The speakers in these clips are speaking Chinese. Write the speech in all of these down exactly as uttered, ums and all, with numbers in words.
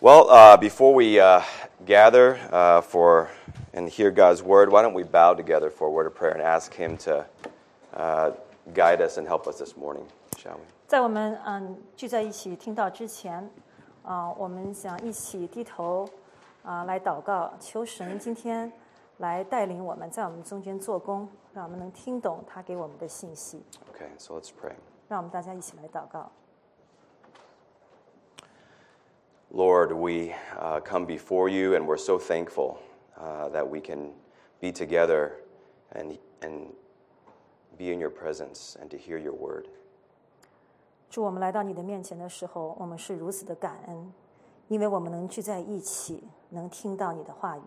Well, uh, before we uh, gather uh, for and hear God's word, why don't we bow together for a word of prayer and ask Him to uh, guide us and help us this morning, shall we? 在我们嗯聚在一起听到之前，啊、我们想一起低头啊、来祷告，求神今天来带领我们，在我们中间做工，让我们能听懂他给我们的信息。 Okay, so let's pray. 让我们大家一起来祷告。 Lord, we uh, come before you, and we're so thankful uh, that we can be together and and be in your presence and to hear your word. 主，我们来到你的面前的时候，我们是如此的感恩，因为我们能聚在一起，能听到你的话语。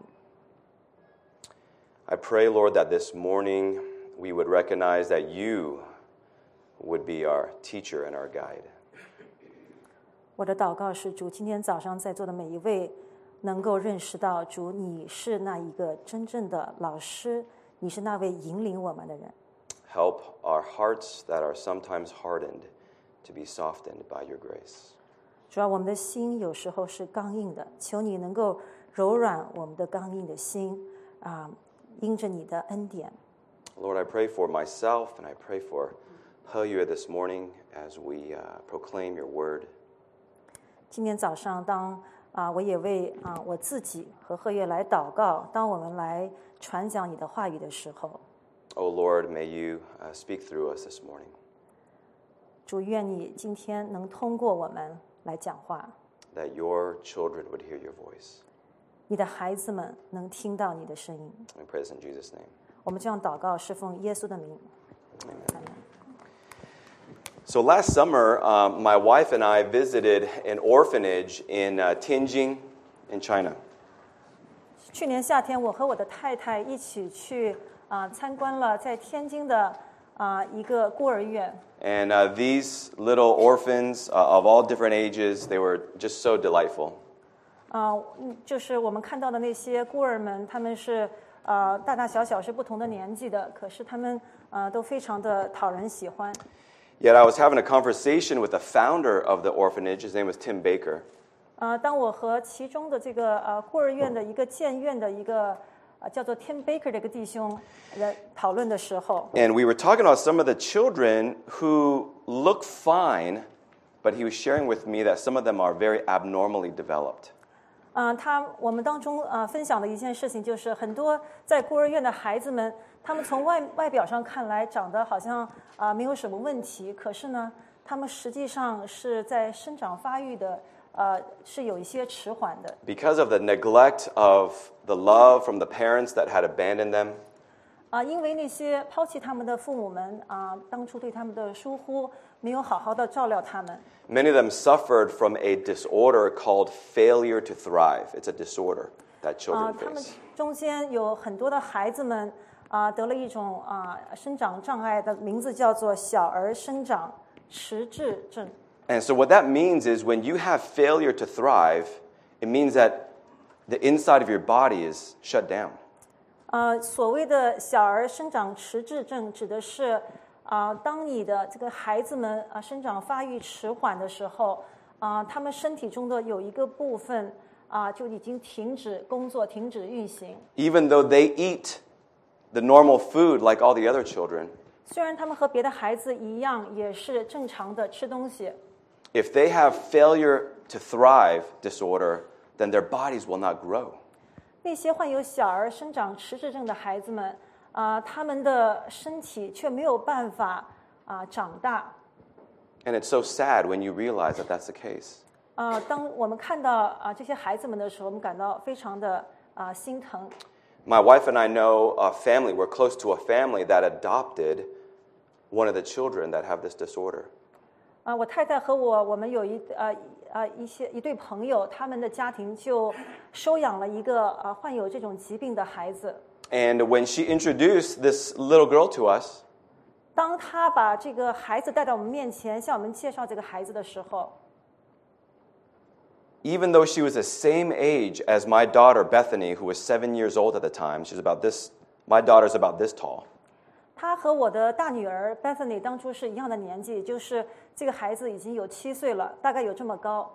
I pray, Lord, that this morning we would recognize that you would be our teacher and our guide. 我的祷告是，主，今天早上在座的每一位能够认识到，主，你是那一个真正的老师，你是那位引领我们的人。 Help our hearts that are sometimes hardened to be softened by your grace. 主要我们的心有时候是刚硬的，求你能够柔软我们的刚硬的心，啊，因着你的恩典。 Lord, I pray for myself and I pray for Heyue this morning as we uh, proclaim your word. 今天早上当，啊，我也为啊我自己和贺月来祷告。当我们来传讲你的话语的时候， Oh Lord, may you uh, speak through us this morning. 主，愿你今天能通过我们来讲话， That your children would hear your voice. 你的孩子们能听到你的声音。 I pray this in Jesus' name. 我们这样祷告，是奉耶稣的名。 So last summer, um, my wife and I visited an orphanage in uh, Tianjin in China. 去年夏天，我和我的太太一起去啊、参观了在天津的啊、一个孤儿院。 And uh, these little orphans uh, of all different ages, they were just so delightful. 啊、嗯就是我们看到的那些孤儿们，他们是呃大大小小是不同的年纪的，可是他们呃都非常的讨人喜欢。 Yet I was having a conversation with the founder of the orphanage. His name was Tim Baker. 呃，当我和其中的这个呃孤儿院的一个建院的一个呃叫做 Tim Baker 的一个弟兄来讨论的时候， And we were talking about some of the children who look fine, but he was sharing with me that some of them are very abnormally developed. 嗯、他我们当中呃分享的一件事情就是，很多在孤儿院的孩子们，他们从外外表上看来长得好像啊、呃没有什么问题，可是呢，他们实际上是在生长发育的呃是有一些迟缓的。 Because of the neglect of the love from the parents that had abandoned them, 啊、因为那些抛弃他们的父母们啊、当初对他们的疏忽，没有好好的照料他们。 many of them suffered from a disorder called failure to thrive. It's a disorder that 啊、 children 他们 face. 中间有很多的孩子们啊、得了一种啊、生长障碍的名字叫做小儿生长迟滞症。 And so what that means is when you have failure to thrive, it means that the inside of your body is shut down. 呃，所谓的小儿生长迟滞症，指的是啊、当你的这个孩子们啊、生长发育迟缓的时候，啊、他们身体中的有一个部分啊、就已经停止工作、停止运行。 Even though they eat the normal food like all the other children, 虽然他们和别的孩子一样，也是正常的吃东西， if they have failure to thrive disorder, then their bodies will not grow. 那些患有小儿生长迟滞症的孩子们，啊、他们的身体却没有办法啊、长大。 And it's so sad when you realize that that's the case. 啊、当我们看到啊、这些孩子们的时候，我们感到非常的啊、心疼。 My wife and I know a family, we're close to a family that adopted one of the children that have this disorder. 啊、我太太和我，我们有一呃呃一些一对朋友，他们的家庭就收养了一个啊、患有这种疾病的孩子。 And when she introduced this little girl to us, 当他把这个孩子带到我们面前，向我们介绍这个孩子的时候， even though she was the same age as my daughter Bethany, who was seven years old at the time, she's about this, my daughter's about this tall. 他和我的大女儿 Bethany 当初是一样的年纪，就是这个孩子已经有七岁了，大概有这么高。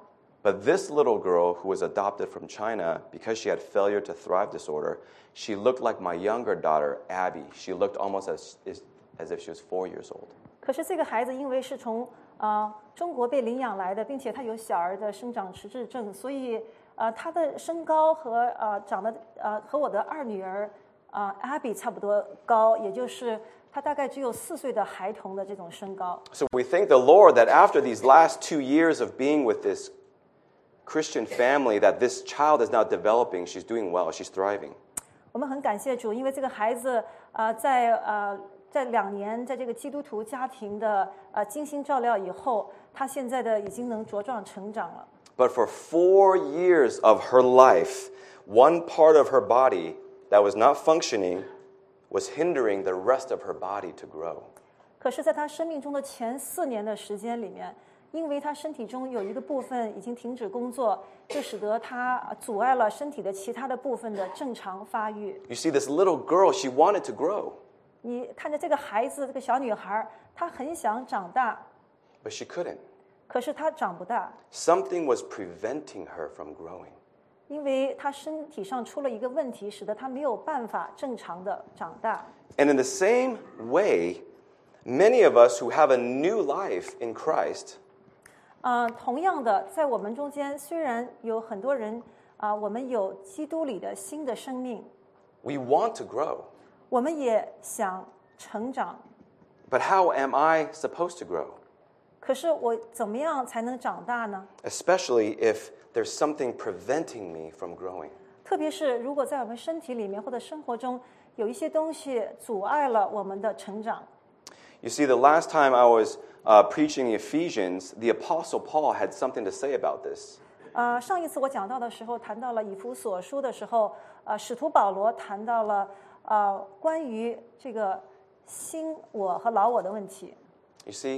But this little girl who was adopted from China, because she had failure to thrive disorder, she looked like my younger daughter, Abby. She looked almost as, as if she was four years old. 可是这个孩子因为是从呃中国被领养来的，并且他有小儿的生长迟滞症，所以呃他的身高和呃长得呃和我的二女儿啊、呃、Abby 差不多高，也就是他大概只有四岁的孩童的这种身高。 So we thank the Lord that after these last two years of being with this Christian family, that this child is now developing. She's doing well. She's thriving. 我们很感谢主，因为这个孩子啊、呃，在呃在两年在这个基督徒家庭的呃精心照料以后，他现在的已经能茁壮成长了。 But for four years of her life, one part of her body that was not functioning was hindering the rest of her body to grow. 可是，在他生命中的前四年的时间里面，因为他身体中有一个部分已经停止工作，就使得他阻碍了身体的其他的部分的正常发育。 You see, this little girl, she wanted to grow. 你看着这个孩子，这个小女孩，她很想长大， But she couldn't. 可是她长不大， Something was preventing her from growing. 因为她身体上出了一个问题，使得她没有办法正常的长大。 And in the same way, many of us who have a new life in Christ, 呃，同样的，在我们中间，虽然有很多人啊、呃，我们有基督里的新的生命， we want to grow. 我们也想成长。 But how am I supposed to grow? 可是我怎么样才能长大呢？ Especially if there's something preventing me from growing. 特别是如果在我们身体里面或者生活中有一些东西阻碍了我们的成长。 You see, the last time I was uh, preaching Ephesians, the Apostle Paul had something to say about this. 呃，上一次我讲到的时候，谈到了以弗所书的时候，呃，使徒保罗谈到了呃关于这个新我和老我的问题。 You see,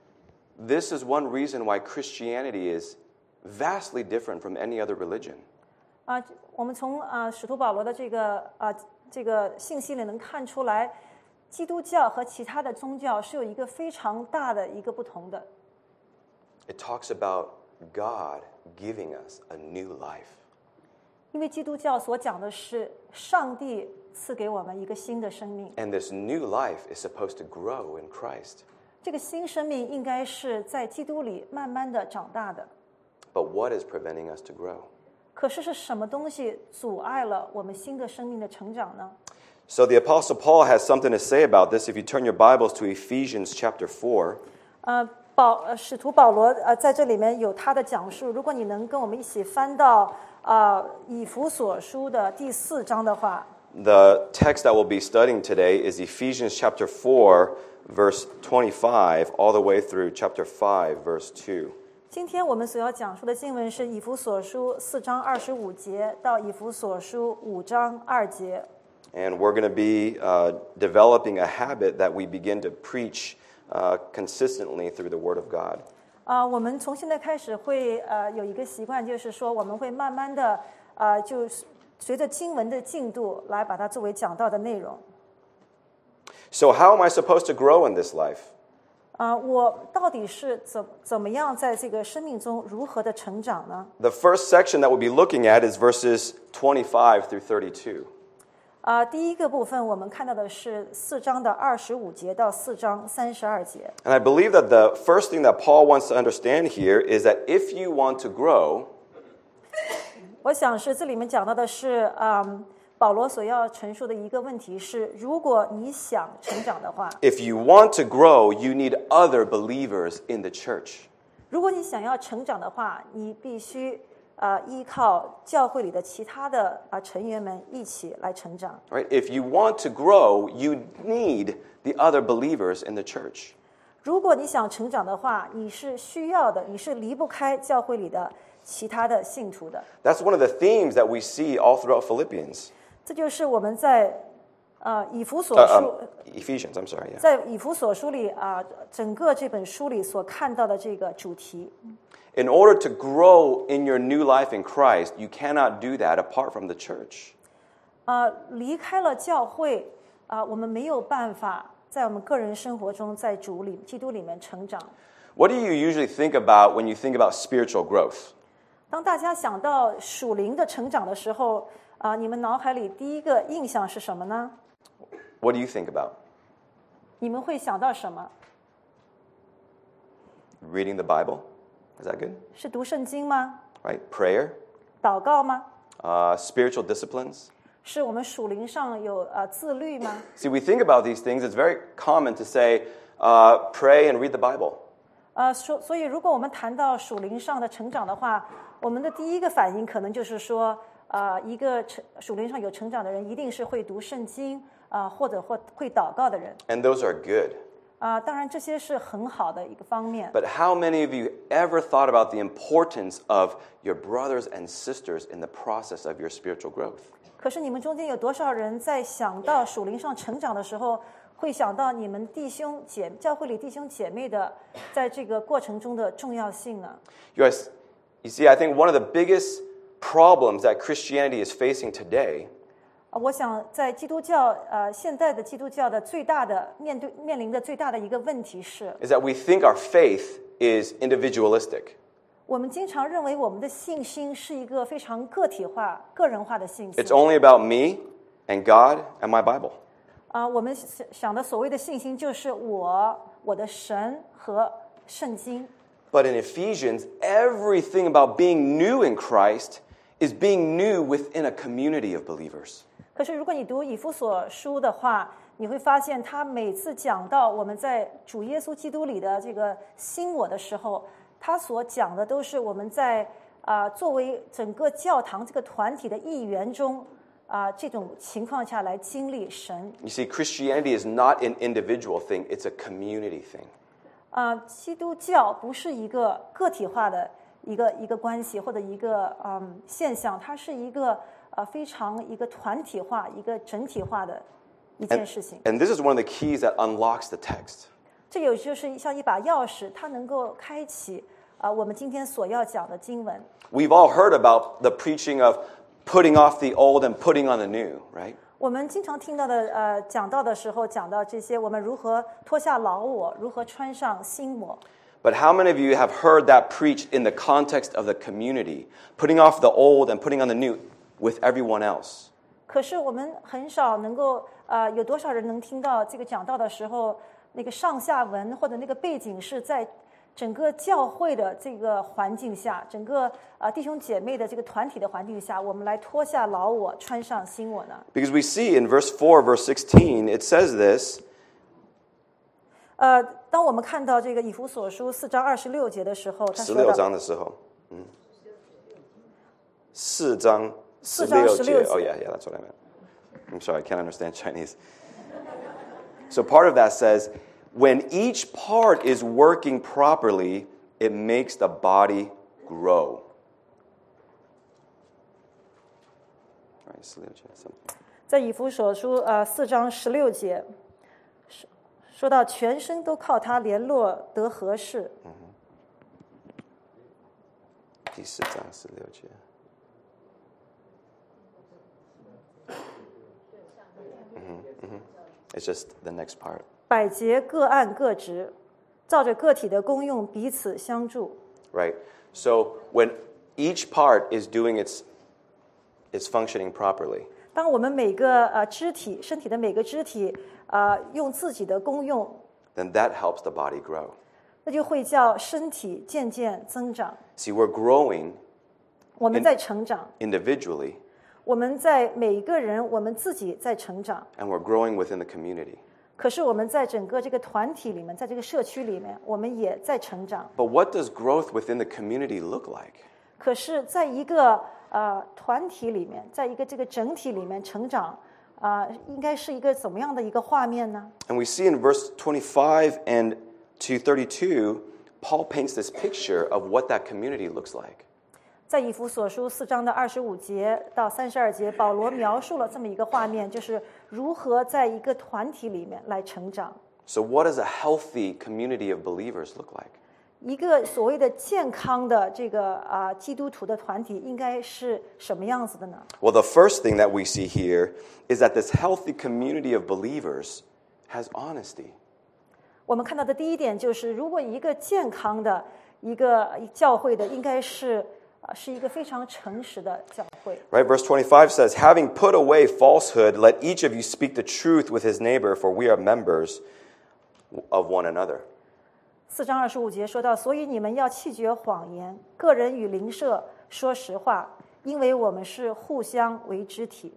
this is one reason why Christianity is vastly different from any other religion. 啊、我们从啊、使徒保罗的这个啊、这个信息里能看出来，基督教和其他的宗教是有一个非常大的一个不同的。 It talks about God giving us a new life. 因为基督教所讲的是上帝赐给我们一个新的生命， And this new life is supposed to grow in Christ. 这个新生命应该是在基督里慢慢的长大的。 But what is preventing us to grow? 可是是什么东西阻碍了我们新的生命的成长呢？ So the Apostle Paul has something to say about this. If you turn your Bibles to Ephesians chapter four, 呃，保呃使徒保罗呃在这里面有他的讲述。如果你能跟我们一起翻到呃以弗所书的第四章的话， the text that we'll be studying today is Ephesians chapter four, verse twenty-five, all the way through chapter five, verse two. 今天我们所要讲述的经文是以弗所书四章二十五节到以弗所书五章二节。 And we're going to be uh, developing a habit that we begin to preach uh, consistently through the Word of God. 啊、我们从现在开始会呃有一个习惯，就是说我们会慢慢的呃，就随着经文的进度来把它作为讲道的内容。 So how am I supposed to grow in this life? 啊、我到底是怎怎么样在这个生命中如何的成长呢？ The first section that we'll be looking at is verses twenty-five through thirty-two. 啊、第一个部分我们看到的是四章的二十五节到四章三十二节。 And I believe that the first thing that Paul wants to understand here is that if you want to grow, 我想是这里面讲到的是，嗯，保罗所要陈述的一个问题是：如果你想成长的话， if you want to grow, you need other believers in the church. 如果你想要成长的话，你必须呃依靠教会里的其他的啊、呃、成员们一起来成长。 Right? If you want to grow, you need the other believers in the church. 如果你想成长的话，你是需要的，你是离不开教会里的其他的信徒的。 That's one of the themes that we see all throughout Philippians. 这就是我们在呃以弗所 Uh, 书。 um, Ephesians, I'm sorry. Yeah. 在以弗所书里啊、整个这本书里所看到的这个主题， In order to grow in your new life in Christ, you cannot do that apart from the church. 呃，离开了教会啊、我们没有办法在我们个人生活中，在主里、基督里面成长。 What do you usually think about when you think about spiritual growth? 当大家想到属灵的成长的时候，啊、你们脑海里第一个印象是什么呢？ What do you think about? 你们会想到什么？ Reading the Bible? Is that good? 是读圣经吗？ Right? Prayer? 祷告吗？ Uh, spiritual disciplines? 是我们属灵上有呃自律吗？ See, we think about these things. It's very common to say, uh, pray and read the Bible. 呃，所所以如果我们谈到属灵上的成长的话，我们的第一个反应可能就是说，呃，一个成属灵上有成长的人，一定是会读圣经啊、呃，或者或会祷告的人 And those are good. 啊、呃。当然，这些是很好的一个方面。 But how many of you ever thought about the importance of your brothers and sisters in the process of your spiritual growth? 可是你们中间有多少人在想到属灵上成长的时候，会想到你们弟兄姐教会里弟兄姐妹的在这个过程中的重要性呢？ You guys, you see, I think one of the biggest problems that Christianity is facing today 呃我想在基督教呃现代的基督教的最大的面对面临的最大的一个问题是， is that we think our faith is individualistic. 我们经常认为我们的信心是一个非常个体化、个人化的信心 It's only about me and God and my Bible. 啊、我们想想的所谓的信心就是我、我的神和圣经。 But in Ephesians, everything about being new in Christ is being new within a community of believers. 可是如果你读以弗所书的话，你会发现他每次讲到我们在主耶稣基督里的这个新我的时候，他所讲的都是我们在啊、呃作为整个教堂这个团体的一员中啊、呃这种情况下来经历神。 You see, Christianity is not an individual thing, it's a community thing. 啊、基督教不是一个个体化的一个一个关系或者一个嗯现象，它是一个呃非常一个团体化、一个整体化的一件事情。 And this is one of the keys that unlocks the text. 这有就是像一把钥匙，它能够开启啊、我们今天所要讲的经文。 We've all heard about the preaching of putting off the old and putting on the new, right? 我们经常听到的呃讲到的时候，讲到这些，我们如何脱下老我，如何穿上新我。 But how many of you have heard that preached in the context of the community, putting off the old and putting on the new with everyone else? 可是我们很少能够呃，有多少人能听到这个讲道的时候，那个上下文或者那个背景是在整个教会的这个环境下，整个呃弟兄姐妹的这个团体的环境下，我们来脱下老我，穿上新我呢？ Because we see in verse four, verse sixteen, it says this, 呃，当我们看到这个以弗所书四章二十六节的时候，他说 16 到章的时候，嗯，四章四章 16节。 十六节。 Oh yeah, yeah, that's what I meant. I'm sorry, I can't understand Chinese. So part of that says, when each part is working properly, it makes the body grow. Right, 十六节 something. 在以弗所书呃四章十六节，说说到全身都靠他联络得合适。 第四章十六节。It's just the next part. 百节各按各职，照着个体的功用彼此相助。 Right? So when each part is doing its is functioning properly, 当我们每个呃肢体身体的每个肢体呃用自己的功用， then that helps the body grow. 那就会叫身体渐渐增长。 See, we're growing 我们在成长， individually 我们在每一个人，我们自己在成长。 and we're growing within the community. 可是我们在整个这个团体里面，在这个社区里面，我们也在成长。 But what does growth within the community look like? 可是，在一个呃团体里面，在一个这个整体里面成长，啊、呃，应该是一个怎么样的一个画面呢？ And we see in verse twenty-five and to thirty-two, Paul paints this picture of what that community looks like. 在以弗所书四章的二十五节到三十二节，保罗描述了这么一个画面，就是如何在一个团体里面来成长。 So what does a healthy community of believers look like? 一个所谓的健康的这个啊、基督徒的团体应该是什么样子的呢？ Well, the first thing that we see here is that this healthy community of believers has honesty. 我们看到的第一点就是，如果一个健康的一个教会的，应该是啊，是一个非常诚实的教会。 Right? Verse twenty-five says, "Having put away falsehood, let each of you speak the truth with his neighbor, for we are members of one another." 四章二十五节说到，所以你们要弃绝谎言，个人与邻舍说实话，因为我们是互相为肢体。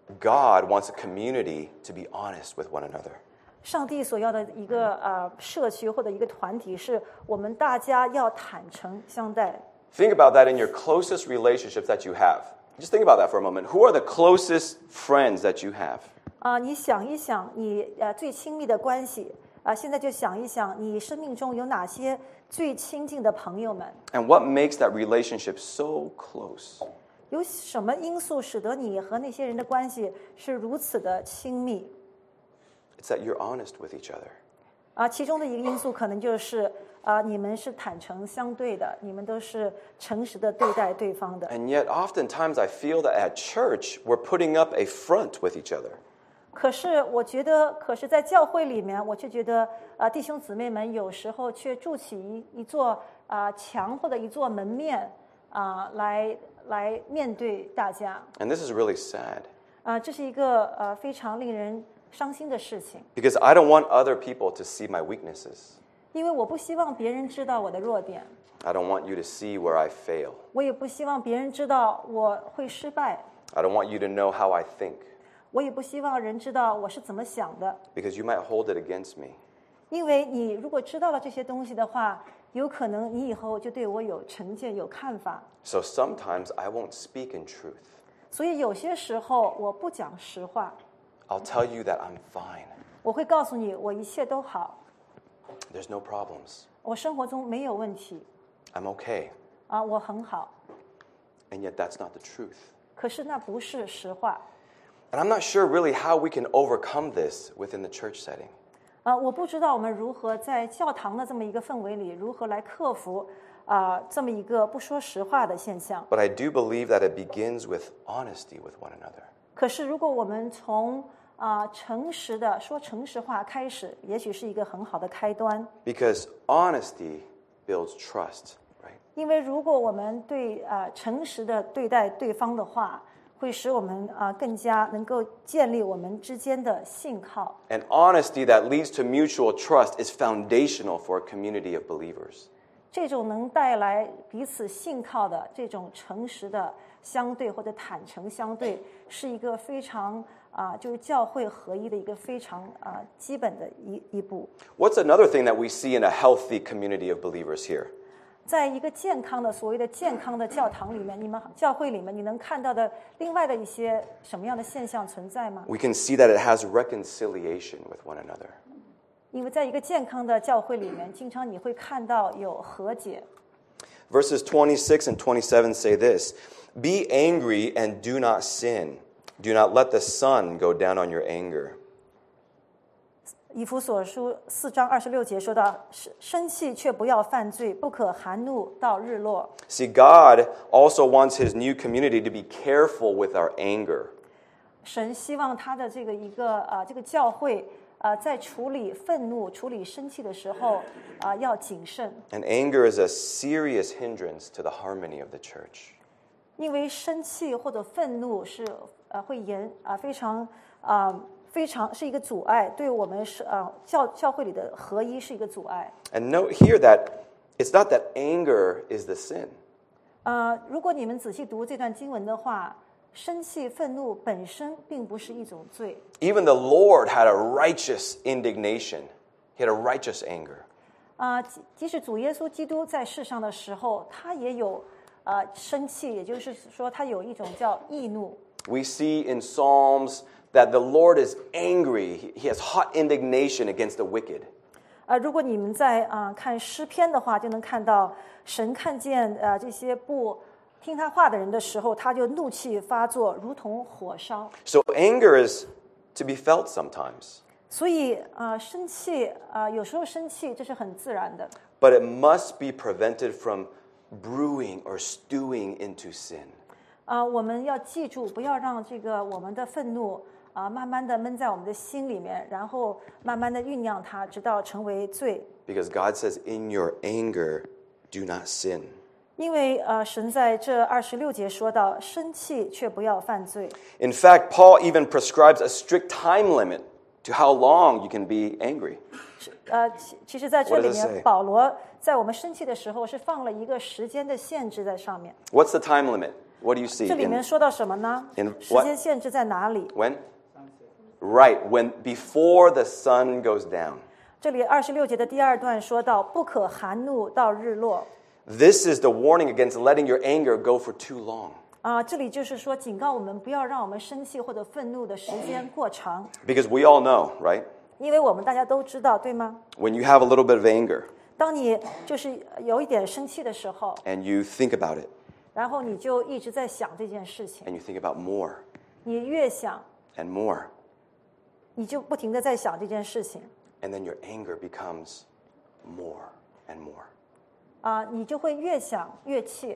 God wants a community to be honest with one another. 上帝所要的一个呃社区或者一个团体，是我们大家要坦诚相待。 Think about that in your closest relationships that you have. Just think about that for a moment. Who are the closest friends that you have? 啊、你想一想你呃最亲密的关系啊、现在就想一想你生命中有哪些最亲近的朋友们， And what makes that relationship so close? 有什么因素使得你和那些人的关系是如此的亲密？ It's that you're honest with each other. 啊，其中的一个因素可能就是啊，你们是坦诚相对的，你们都是诚实的对待对方的。 And yet, oftentimes, I feel that at church, we're putting up a front with each other. 可是我觉得，可是在教会里面，我却觉得啊，弟兄姊妹们有时候却筑起一一座啊墙或者一座门面啊，来来面对大家。 And this is really sad 啊，这是一个呃非常令人伤心的事情， because I don't want other people to see my weaknesses. 因为我不希望别人知道我的弱点， I don't want you to see where I fail. 我也不希望别人知道我会失败， I don't want you to know how I think 我也不希望人知道我是怎么想的， because you might hold it against me. 因为你如果知道了这些东西的话，有可能你以后就对我有成见、有看法。 So sometimes I won't speak in truth. 所以有些时候我不讲实话， I'll tell you that I'm fine. 我会告诉你我一切都好， There's no problems. 我生活中没有问题 I'm okay. 啊，我很好。 And yet that's not the truth. 可是那不是实话 And I'm not sure really how we can overcome this within the church setting. 啊，我不知道我们如何在教堂的这么一个氛围里，如何来克服啊这么一个不说实话的现象。 But I do believe that it begins with honesty with one another. 可是如果我们从啊诚实的说诚实话开始，也许是一个很好的开端。 Because honesty builds trust, right? 因为如果我们对啊、呃、诚实的对待对方的话，会使我们啊、呃、更加能够建立我们之间的信靠。 And honesty that leads to mutual trust is foundational for a community of believers. 这种能带来彼此信靠的这种诚实的相对或者坦诚相对，是一个非常啊、呃、就是教会合一的一个非常啊、呃、基本的一一步。 What's another thing that we see in a healthy community of believers here? 在一个健康的所谓的健康的教堂里面，你们教会里面，你能看到的另外的一些什么样的现象存在吗？ We can see that it has reconciliation with one another. 因为在一个健康的教会里面，经常你会看到有和解。 Verses twenty-six and twenty-seven say this: "Be angry and do not sin. Do not let the sun go down on your anger." 以弗所书四章二十六节说到：生生气却不要犯罪，不可含怒到日落。 See, God also wants his new community to be careful with our anger. 神希望他的这个一个啊、呃、这个教会啊、呃、在处理愤怒、处理生气的时候啊、呃、要谨慎， And anger is a serious hindrance to the harmony of the church. 因为生气或者愤怒是呃会严啊、呃、非常啊。呃非常是一个阻碍，对我们是呃教教会里的合一是一个阻碍。 And note here that it's not that anger is the sin. 呃，如果你们仔细读这段经文的话，生气、愤怒本身并不是一种罪。 Even the Lord had a righteous indignation. He had a righteous anger. 啊、即即使主耶稣基督在世上的时候，他也有呃生气，也就是说他有一种叫易怒。 We see in Psalms that the Lord is angry. He has hot indignation against the wicked. 呃，如果你们在啊、呃、看诗篇的话，就能看到神看见呃这些不听他话的人的时候，他就怒气发作，如同火烧。 So anger is to be felt sometimes, 所以啊、呃，生气啊、呃，有时候生气这是很自然的， but it must be prevented from brewing or stewing into sin. 啊、呃，我们要记住，不要让这个我们的愤怒啊、呃，慢慢的闷在我们的心里面，然后慢慢的酝酿它，直到成为罪。 Because God says, in your anger, do not sin. 因为呃，神在这二十六节说到，生气却不要犯罪。 In fact, Paul even prescribes a strict time limit to how long you can be angry. 呃，其其实在这 What 里 does it say? 面，保罗在我们生气的时候是放了一个时间的限制在上面。 What's the time limit? What do you see? 这里面 In, 说到什么呢？ in 时 what? 间限制在哪里？ When? Right, when before the sun goes down. 这里二十六节的第二段说到，不可含怒到日落。 This is the warning against letting your anger go for too long. 啊，这里就是说警告我们不要让我们生气或者愤怒的时间过长， Because we all know, right? 因为我们大家都知道，对吗？ When you have a little bit of anger 当你就是有一点生气的时候， and you think about it 然后你就一直在想这件事情， and you think about more 你越想， and more, 你就不停的在想这件事情， and then your anger becomes more and more. 啊，你就会越想越气。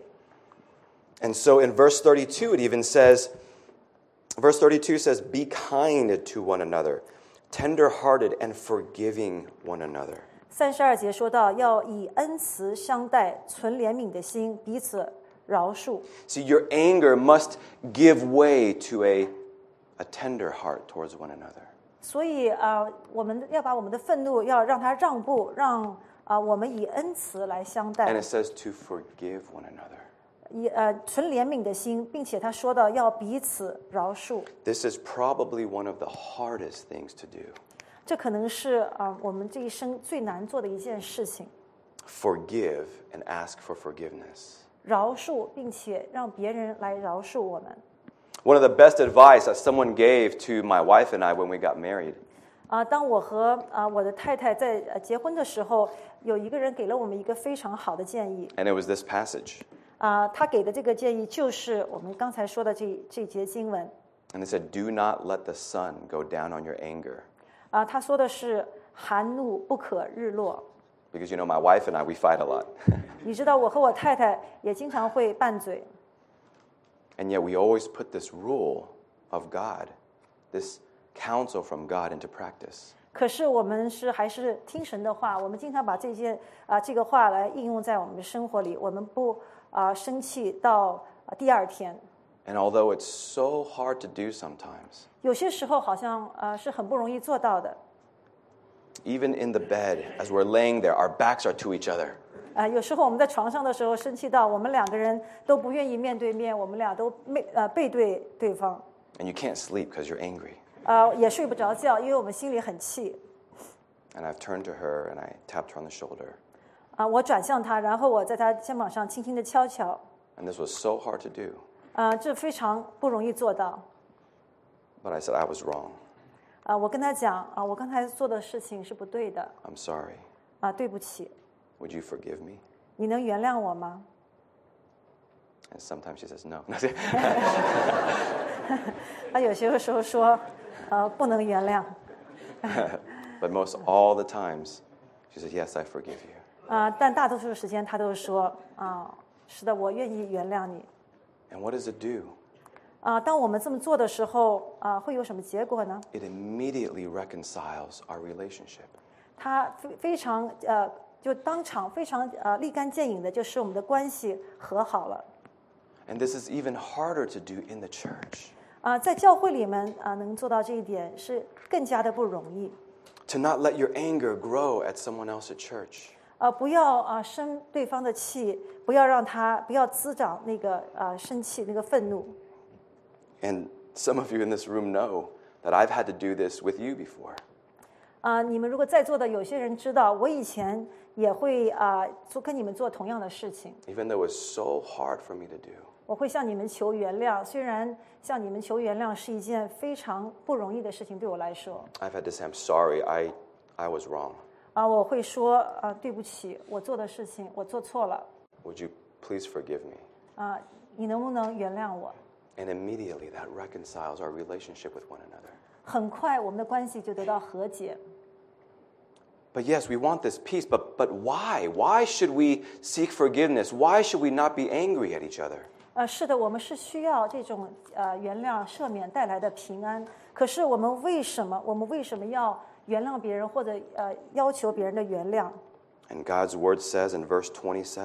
And so in verse thirty-two, it even says, verse thirty-two says, be kind to one another, tender-hearted and forgiving one another. 三十二节说到，要以恩慈相待，存怜悯的心，彼此饶恕。 See, your anger must give way to a, a tender heart towards one another. 所以啊，我们要把我们的愤怒要让它让步，让啊我们以恩慈来相 And 待， it says to forgive one another. 以呃存怜悯的心，并且他说到要彼此饶恕。 This is probably one of the hardest things to do. 这可能是啊我们这一生最难做的一件事情， Forgive and ask for forgiveness. 饶恕，并且让别人来饶恕我们。 One of the best advice that someone gave to my wife and I when we got married 啊，当我和啊我的太太在呃结婚的时候，有一个人给了我们一个非常好的建议。 and it was this passage. 啊，他给的这个建议就是我们刚才说的这这节经文。 And it said, do not let the sun go down on your anger. 啊，他说的是含怒不可日落。 Because, you know, my wife and I, we fight a lot. 你知道，我和我太太也经常会拌嘴， And yet we always put this rule of God, this counsel from God into practice. 可是我们是还是听神的话，我们经常把这件啊这个话来应用在我们的生活里，我们不啊生气到啊第二天。 And although it's so hard to do sometimes, 有些时候好像啊是很不容易做到的。 even in the bed, as we're laying there, our backs are to each other. 啊，有时候我们在床上的时候生气到我们两个人都不愿意面对面，我们俩都背呃背对对方， And you can't sleep because you're angry. 啊也睡不着觉，因为我们心里很气。 And I've turned to her and I tapped her on the shoulder. 啊，我转向他，然后我在他肩膀上轻轻地敲敲。 And this was so hard to do. 啊，这非常不容易做到。 But I said I was wrong. 啊，我跟他讲啊，我刚才做的事情是不对的， I'm sorry. 啊，对不起， Would you forgive me? 你能原谅我吗？ And sometimes she says no. 他有些时候说，呃，不能原谅。 But most all the times, she says, yes, I forgive you. 啊，但大多数时间他都说，啊，是的，我愿意原谅你。 And what does it do? 啊，当我们这么做的时候，啊，会有什么结果呢？ It immediately reconciles our relationship. 他非非常呃，就当场非常呃立竿见影的，就使我们的关系和好了。 And this is even harder to do in the church. 啊，在教会里面啊，能做到这一点是更加的不容易。 To not let your anger grow at someone else at church. 呃，不要啊生对方的气，不要让他不要滋长那个呃生气那个愤怒。 And some of you in this room know that I've had to do this with you before. 啊，你们如果在座的有些人知道，我以前也会啊做跟你们做同样的事情。 Even though it's so hard for me to do. 我会向你们求原谅，虽然向你们求原谅是一件非常不容易的事情，对我来说。 I've had to say, I'm sorry, I, I was wrong. 啊，我会说啊，对不起，我做的事情我做错了。 Would you please forgive me? 啊，你能不能原谅我？ And immediately that reconciles our relationship with one another. 很快我们的关系就得到和解。 But yes, we want this peace, but, but why? Why should we seek forgiveness? Why should we not be angry at each other? 呃，是的，我们是需要这种呃原谅、赦免带来的平安。可是我们为什么？我们为什么要原谅别人，或者呃要求别人的原谅？ And God's word says in verse twenty-seven,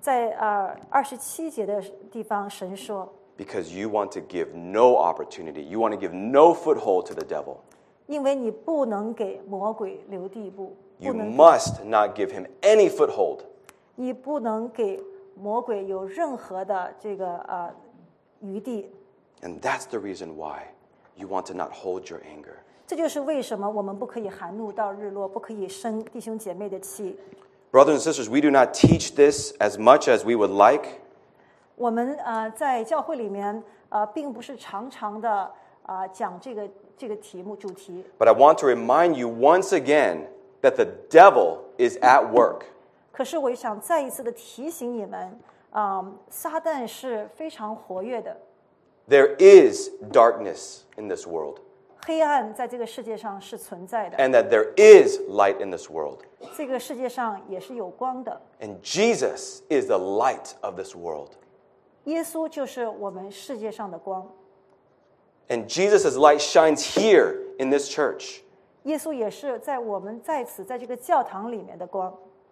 在呃二十七节的地方，神说， Because you want to give no opportunity, you want to give no foothold to the devil. 因为你不能给魔鬼留地步， You 不能 must not give him any foothold. 你不能给魔鬼有任何的这个呃余地。 And that's the reason why you want to not hold your anger. 这就是为什么我们不可以含怒到日落，不可以生弟兄姐妹的气。 Brothers and sisters, we do not teach this as much as we would like. 我们呃在教会里面呃并不是常常的呃讲这个这个题目主题， But I want to remind you once again that the devil is at work. 可是我想再一次的提醒你们，啊、撒旦是非常活跃的， There is darkness in this world, 黑暗在这个世界上是存在的， and that there is light in this world. 这个世界上也是有光的。 And Jesus is the light of this world. 耶稣就是我们世界上的光， And Jesus' light shines here in this church. 耶稣也是在我们在此在这个教堂里面的光。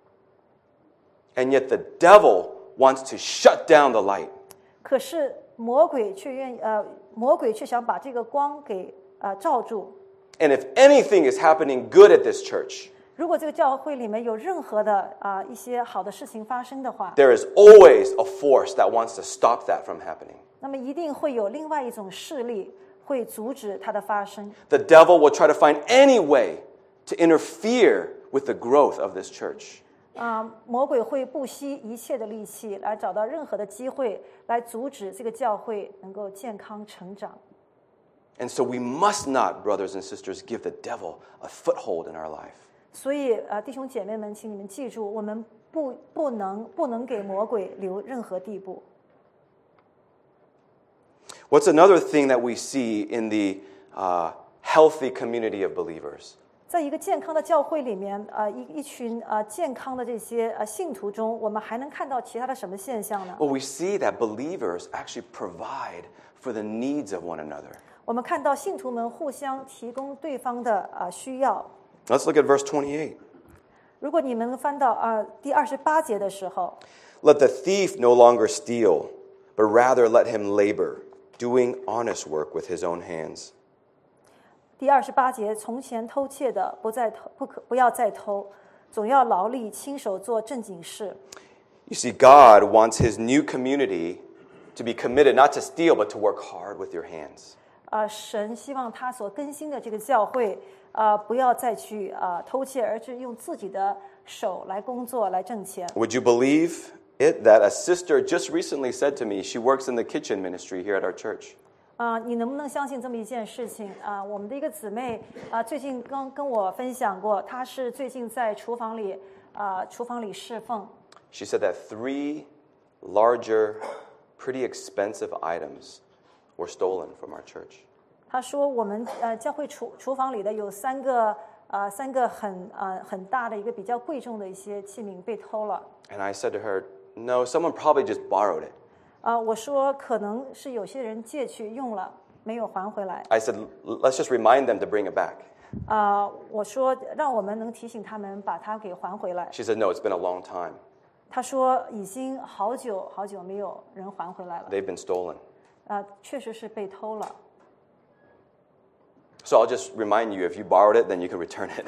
And yet the devil wants to shut down the light. 可是魔鬼却愿意呃，魔鬼却想把这个光给呃罩住。 And if anything is happening good at this church, 如果这个教会里面有任何的啊、呃、一些好的事情发生的话， there is always a force that wants to stop that from happening. 那么一定会有另外一种势力会阻止它的发生。 The devil will try to find any way to interfere with the growth of this church. 啊、魔鬼会不惜一切的力气来找到任何的机会来阻止这个教会能够健康成长。 And so we must not, brothers and sisters, give the devil a foothold in our life. 所以呃，弟兄姐妹们，请你们记住，我们不不能不能给魔鬼留任何地步。 What's another thing that we see in the uh, healthy community of believers? 在一个健康的教会里面，呃，一一群呃健康的这些呃信徒中，我们还能看到其他的什么现象呢？ Well, we see that believers actually provide for the needs of one another. 我们看到信徒们互相提供对方的呃需要。 Let's look at verse twenty-eight. 如果你们翻到啊、呃、第二十八节的时候， Let the thief no longer steal, but rather let him labor, doing honest work with his own hands. 第二十八节，从前偷窃的不再偷，不可不要再偷，总要劳力亲手做正经事。 You see, God wants his new community to be committed not to steal, but to work hard with your hands. 啊、神希望他所更新的这个教会，啊、不要再去啊、偷窃，而是用自己的手来工作来挣钱。 Would you believe it that a sister just recently said to me she works in the kitchen ministry here at our church? 啊、你能不能相信这么一件事情啊、我们的一个姊妹啊、最近刚跟我分享过，她是最近在厨房里啊、厨房里侍奉。 She said that three larger, pretty expensive items were stolen from our church. 她说我们呃教会厨厨房里的有三个呃三个很呃很大的一个比较贵重的一些器皿被偷了。 And I said to her, no, someone probably just borrowed it. 啊、我说可能是有些人借去用了，没有还回来。 I said, let's just remind them to bring it back. 啊、我说让我们能提醒他们把它给还回来。 She said, no, it's been a long time. 他说已经好久好久没有人还回来了。 They've been stolen. 啊、确实是被偷了。 So I'll just remind you, if you borrowed it, then you can return it.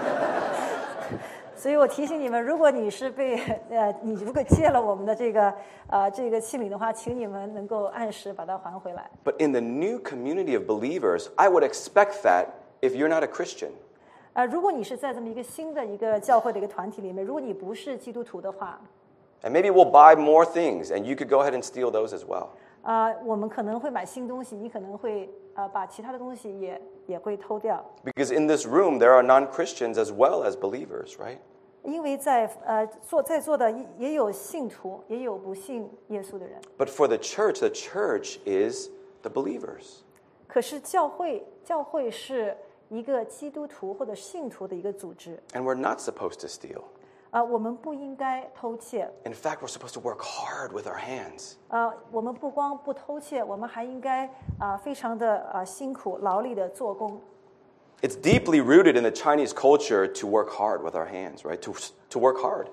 所以我提醒你们，如果你是被呃，你如果借了我们的这个呃这个器皿的话，请你们能够按时把它还回来。 But in the new community of believers, I would expect that if you're not a Christian. 呃，如果你是在这么一个新的一个教会的一个团体里面，如果你不是基督徒的话， And maybe we'll buy more things, and you could go ahead and steal those as well. 啊、我们可能会买新东西，你可能会呃把其他的东西也也会偷掉。 Because in this room, there are non-Christians as well as believers, right? 因为在呃座在座的也也有信徒，也有不信耶稣的人。 But for the church, the church is the believers. 可是教会，教会是一个基督徒或者信徒的一个组织。 And we're not supposed to steal. 啊、我们不应该偷窃。 In fact, we're supposed to work hard with our hands. 啊、我们不光不偷窃，我们还应该啊、非常的啊、辛苦劳力的做工。 It's deeply rooted in the Chinese culture to work hard with our hands, right? To, to work hard.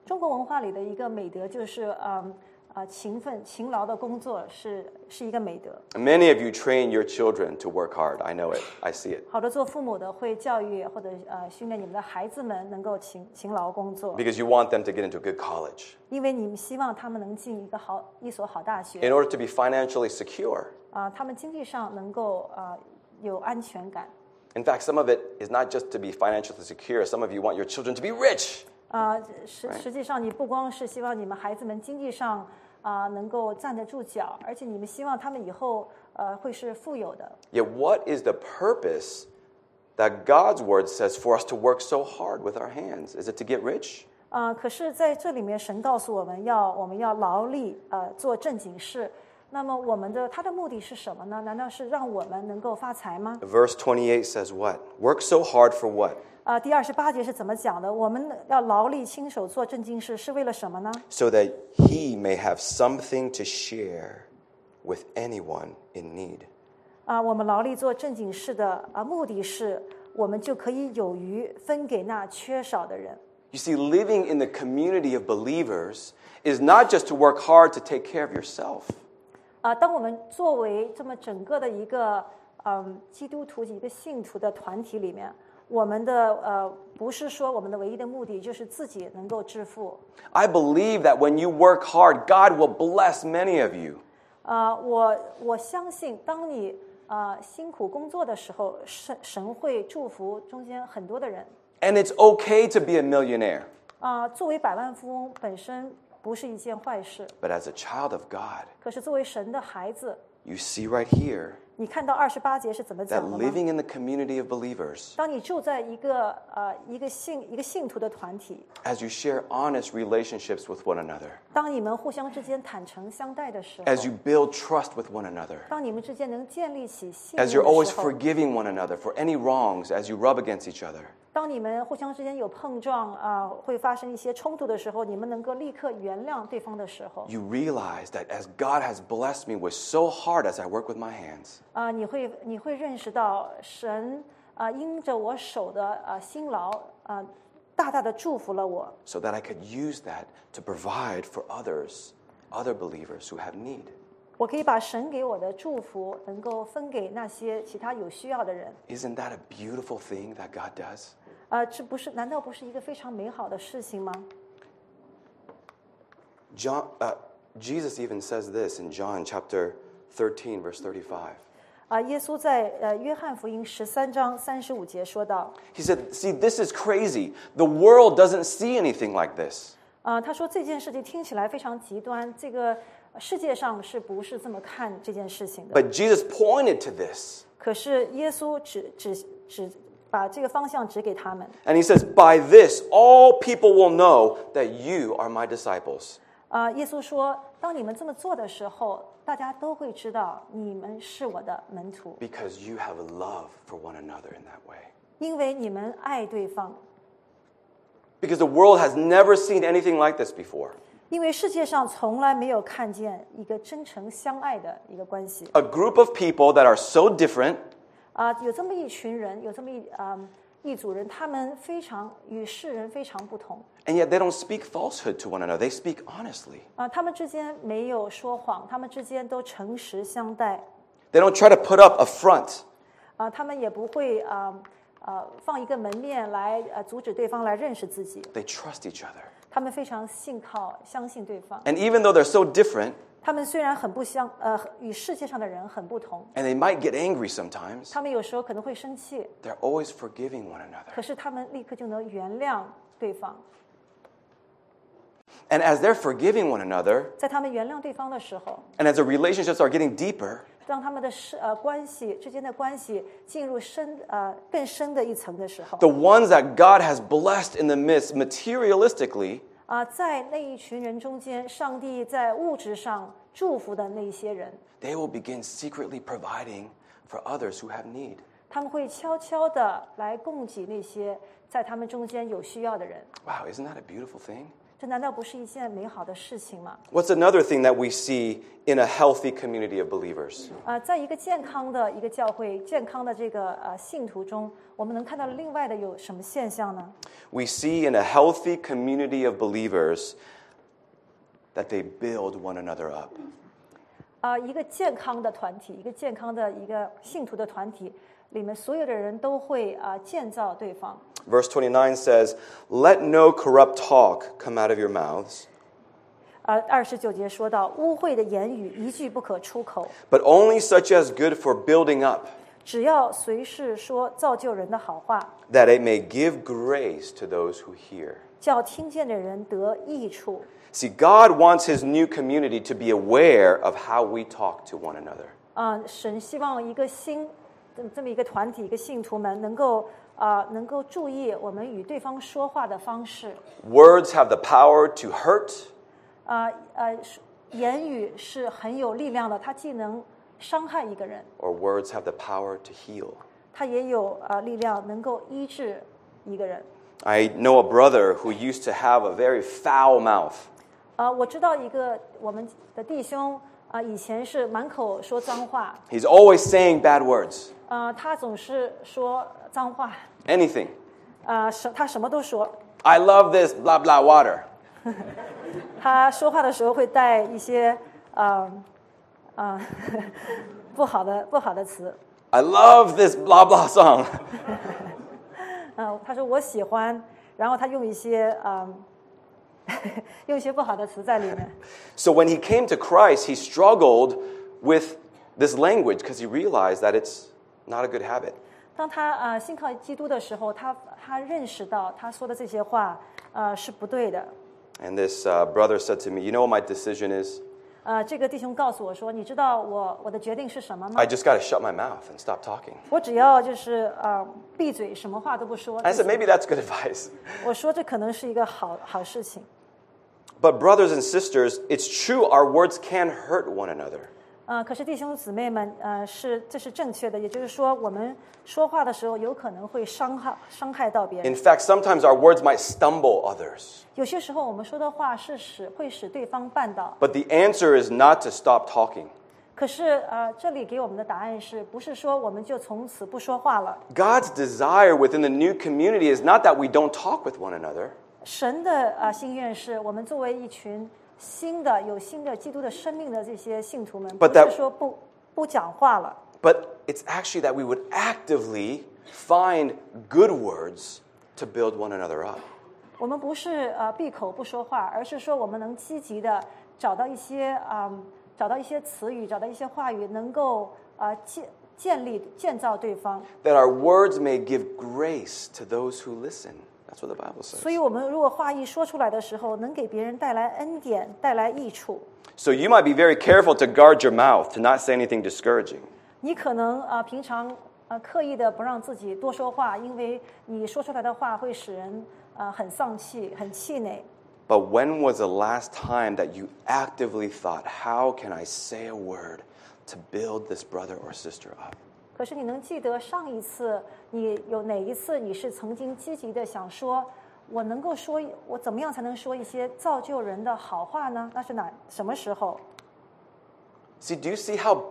中国文化里的一个美德就是嗯啊勤奋勤劳的工作是是一个美德。 Many of you train your children to work hard. I know it. I see it. 好的做父母的会教育或者呃训练你们的孩子们能够勤勤劳工作， Because you want them to get into a good college. 因为你们希望他们能进一个好一所好大学 In order to be financially secure. 啊、他们经济上能够啊、有安全感。 In fact, some of it is not just to be financially secure. Some of you want your children to be rich. 啊，实实际上，你不光是希望你们孩子们经济上啊、能够站得住脚，而且你们希望他们以后呃会是富有的。 Yet, what is the purpose that God's word says for us to work so hard with our hands? Is it to get rich? 啊、可是在这里面，神告诉我们要我们要劳力呃做正经事。那么我们的他的目的是什么呢？难道是让我们能够发财吗？ Verse twenty-eight says what? Work so hard for what? 啊、第二十八节是怎么讲的？我们要劳力亲手做正经事，是为了什么呢？ So that he may have something to share with anyone in need. 啊、我们劳力做正经事的啊、目的是，我们就可以有余分给那缺少的人。 You see, living in the community of believers is not just to work hard to take care of yourself. 啊、当我们作为这么整个的一个嗯基督徒一个信徒的团体里面，我们的呃不是说我们的唯一的目的就是自己能够致富。 I believe that when you work hard, God will bless many of you. 啊、我我相信，当你啊、辛苦工作的时候，神神会祝福中间很多的人。 And it's okay to be a millionaire. 啊、作为百万富翁本身不是一件坏事， But as a child of God, 可是作为神的孩子， you see right here 你看到二十八节是怎么 that 讲的吗？ living in the community of believers, 当你住在一个呃一个信一个信徒的团体， as you share honest relationships with one another, 当你们互相之间坦诚相待的时候， as you build trust with one another, 当你们之间能建立起信任 as you're 的 always 时候， forgiving one another for any wrongs as you rub against each other, 当你们互相之间有碰撞啊、会发生一些冲突的时候，你们能够立刻原谅对方的时候， you realize that as God has blessed me with so hard as I work with my hands, 啊、你会你会认识到神啊、因着我手的啊、辛劳啊、大大的祝福了我， so that I could use that to provide for others, other believers who have need. 我可以把神给我的祝福能够分给那些其他有需要的人。 Isn't that a beautiful thing that God does? 呃，这不是难道不是一个非常美好的事情吗？ John, uh, Jesus even says this in John chapter thirteen, verse thirty-five. 啊、耶稣在呃约翰福音十三章三十五节说到， He said, see, this is crazy. The world doesn't see anything like this. 啊、他说这件事情听起来非常极端，这个世界上是不是这么看这件事情的？ But Jesus pointed to this. 可是耶稣只只只把这个方向指给他们。 And he says, by this, all people will know that you are my disciples. 啊、耶稣说，当你们这么做的时候，大家都会知道你们是我的门徒， Because you have a love for one another in that way. 因为你们爱对方。 Because the world has never seen anything like this before. 因为世界上从来没有看见一个真诚相爱的一个关系 A group of people that are so different, 啊、有这么一群人，有这么一啊、一组人，他们非常与世人非常不同 and yet they don't speak falsehood to one another. They speak honestly. 啊、他们之间没有说谎，他们之间都诚实相待 They don't try to put up a front. 啊、他们也不会啊呃放一个门面来呃阻止对方来认识自己， They trust each other. 他们非常信靠相信对方。 And even though they're so different, 他们虽然很不相呃与世界上的人很不同， and they might get angry sometimes, 他们有时候可能会生气， they're always forgiving one another. 可是他们立刻就能原谅对方。 And as they're forgiving one another, 在他们原谅对方的时候， and as the relationships are getting deeper, 当他们的是呃关系之间的关系进入深呃更深的一层的时候， the ones that God has blessed in the midst materialistically, 啊、在那一群人中间，上帝在物质上祝福的那一些人， they will begin secretly providing for others who have need. 他们会悄悄的来供给那些在他们中间有需要的人。 Wow, isn't that a beautiful thing? 这难道不是一件美好的事情吗？ What's another thing that we see in a healthy community of believers? 啊、在一个健康的一个教会、健康的这个呃信徒中，我们能看到另外的有什么现象呢？ We see in a healthy community of believers that they build one another up. 啊、一个健康的团体，一个健康的一个信徒的团体里面，所有的人都会啊、建造对方。 Verse twenty-nine says, "Let no corrupt talk come out of your mouths, 啊，二十九节说到，污秽的言语一句不可出口， but only such as good for building up, 只要随时说造就人的好话， that it may give grace to those who hear." 叫听见的人得益处。 See, God wants his new community to be aware of how we talk to one another. 啊、神希望一个新这这么一个团体，一个信徒们能够啊、能够注意我们与对方说话的方式。 Words have the power to hurt, 啊呃，言语是很有力量的，它既能伤害一个人， or words have the power to heal. 它也有啊力量能够医治一个人。 I know a brother who used to have a very foul mouth. 啊、我知道一个我们的弟兄啊、以前是满口说脏话， He's always saying bad words, 啊，他总是说脏话， anything. 啊，什他什么都说。 I love this blah blah water. 他说话的时候会带一些啊啊、不好的不好的词。 I love this blah blah song. 嗯、他说我喜欢，然后他用一些啊、用一些不好的词在里面。 So when he came to Christ, he struggled with this language because he realized that it's not a good habit. 当他啊、信靠基督的时候，他他认识到他说的这些话呃是不对的。 And this uh, brother said to me, "You know what my decision is? 呃，这个弟兄告诉我说：“你知道我我的决定是什么吗 I？ just got to shut my mouth and stop talking." 我只要就是呃闭嘴，什么话都不说。” I said, "Maybe that's good advice." 我说这可能是一个好好事情。 But brothers and sisters, it's true our words can hurt one another. 呃，可是弟兄姊妹们，呃，是这是正确的，也就是说，我们说话的时候有可能会伤害伤害到别人。 In fact, sometimes our words might stumble others. 有些时候我们说的话是使会使对方绊倒。 But the answer is not to stop talking. 可是呃，这里给我们的答案是不是说我们就从此不说话了？ God's desire within the new community is not that we don't talk with one another, 神的呃心愿是我们作为一群新的有新的基督的生命的这些信徒们，不 But that- 是说不不讲话了， but it's actually that we would actively find good words to build one another up. 我们不是呃闭口不说话，而是说我们能积极的找到一些啊、找到一些词语，找到一些话语，能够呃建建立建造对方。 That our words may give grace to those who listen. That's what the Bible says. 所以，我们如果话一说出来的时候，能给别人带来恩典，带来益处。 So you might be very careful to guard your mouth, to not say anything discouraging. 你可能啊、呃平常呃刻意的不让自己多说话，因为你说出来的话会使人呃很丧气、很气馁。 But when was the last time that you actively thought, how can I say a word to build this brother or sister up? 可是你能记得上一次你有哪一次你是曾经积极的想说，我能够说，我怎么样才能说一些造就人的好话呢？那是哪什么时候？ See, do you see how,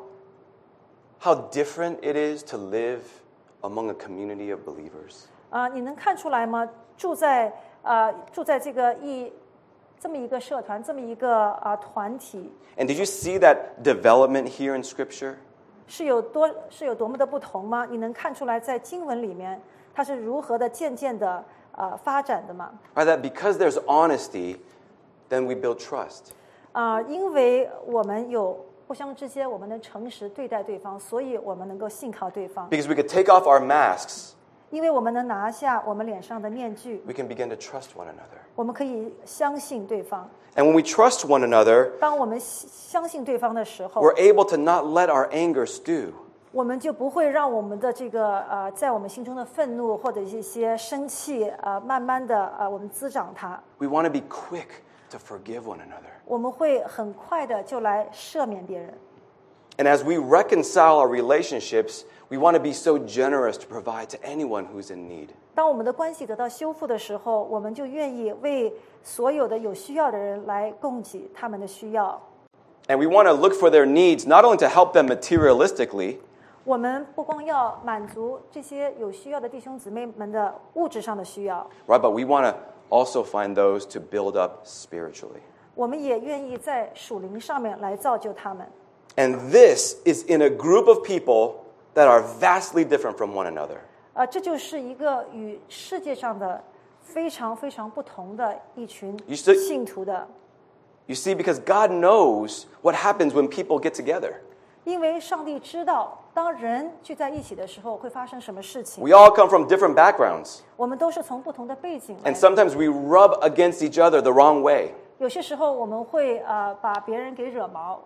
how different it is to live among a community of believers? 啊、你能看出来吗？住在啊、住在这个一这么一个社团，这么一个啊、团体， And did you see that development here in Scripture? 是有多是有多么的不同吗？你能看出来在经文里面它是如何的渐渐的呃发展的吗？ Or that because there's honesty, then we build trust. 啊、因为我们有互相之间我们能诚实对待对方，所以我们能够信靠对方。 Because we could take off our masks, 因为我们能拿下我们脸上的面具， we can begin to trust one another. 我们可以相信对方。 And when we trust one another, 当我们相信对方的时候， we're able to not let our anger stew. 我们就不会让我们的这个呃，在我们心中的愤怒或者一些生气呃，慢慢的呃，我们滋长它。 We want to be quick to forgive one another. 我们会很快的就来赦免别人。 And as we reconcile our relationships, we want to be so generous to provide to anyone who's in need. 当我们的关系得到修复的时候，我们就愿意为所有的有需要的人来供给他们的需要。 And we want to look for their needs, not only to help them materialistically, 我们不光要满足这些有需要的弟兄姊妹们的物质上的需要， right? But we want to also find those to build up spiritually. 我们也愿意在属灵上面来造就他们。 And this is in a group of people that are vastly different from one another. 呃，这就是一个与世界上的非常非常不同的一群 You should- 信徒的。 You see, because God knows what happens when people get together. 因为上帝知道，当人聚在一起的时候会发生什么事情。 We all come from different backgrounds. 我们都是从不同的背景来 And sometimes we rub against each other the wrong way. 有些时候我们会呃把别人给惹毛。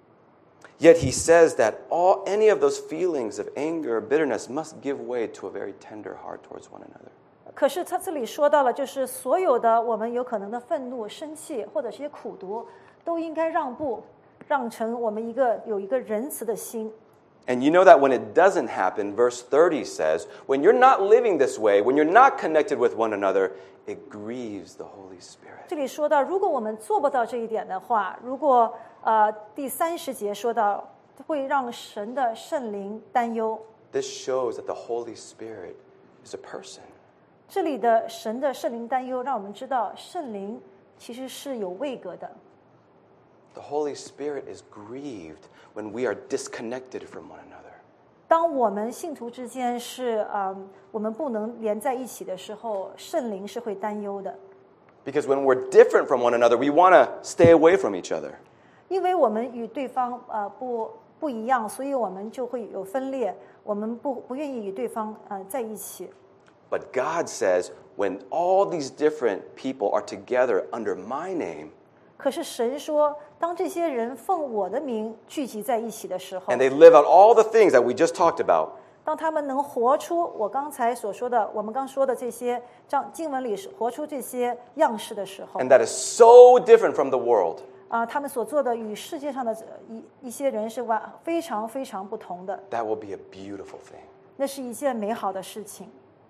Yet he says that all any of those feelings of anger or bitterness must give way to a very tender heart towards one another. 可是他这里说到了，就是所有的我们有可能的愤怒、生气或者是一些苦毒，都应该让步，让成我们一个有一个仁慈的心。 And you know that when it doesn't happen, verse thirty says, when you're not living this way, when you're not connected with one another, it grieves the Holy Spirit. 这里说到，如果我们做不到这一点的话，如果呃第三十节说到会让神的圣灵担忧， This shows that the Holy Spirit is a person. 这里的神的圣灵担忧，让我们知道圣灵其实是有位格的。 The Holy Spirit is grieved when we are disconnected from one another. 当我们信徒之间是嗯我们不能连在一起的时候，圣灵是会担忧的。 Because when we're different from one another, we want to stay away from each other. 因为我们与对方呃不不一样，所以我们就会有分裂，我们不不愿意与对方呃在一起。 But God says, when all these different people are together under my name, 可是神说，当这些人奉我的名聚集在一起的时候， and they live out all the things that we just talked about, 当他们能活出我刚才所说的，我们刚说的这些，像经文里活出这些样式的时候， and that is so different from the world, 啊，他们所做的与世界上的一一些人是完非常非常不同的， that will be a beautiful thing. 那是一件美好的事情。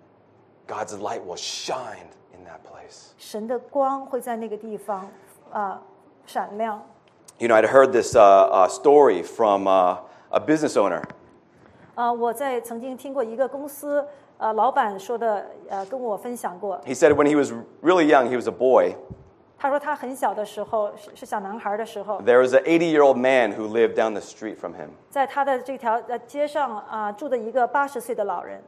God's light will shine in that place. 神的光会在那个地方啊闪亮。 You know, I'd heard this uh, uh, story from uh, a business owner. 啊，我在曾经听过一个公司呃老板说的，呃跟我分享过。 He said when he was really young, he was a boy. 他说他很小的时候是是小男孩的时候， There was an eighty-year-old man who lived down the street from him. 在他的这条呃街上啊住的一个八十岁的老人。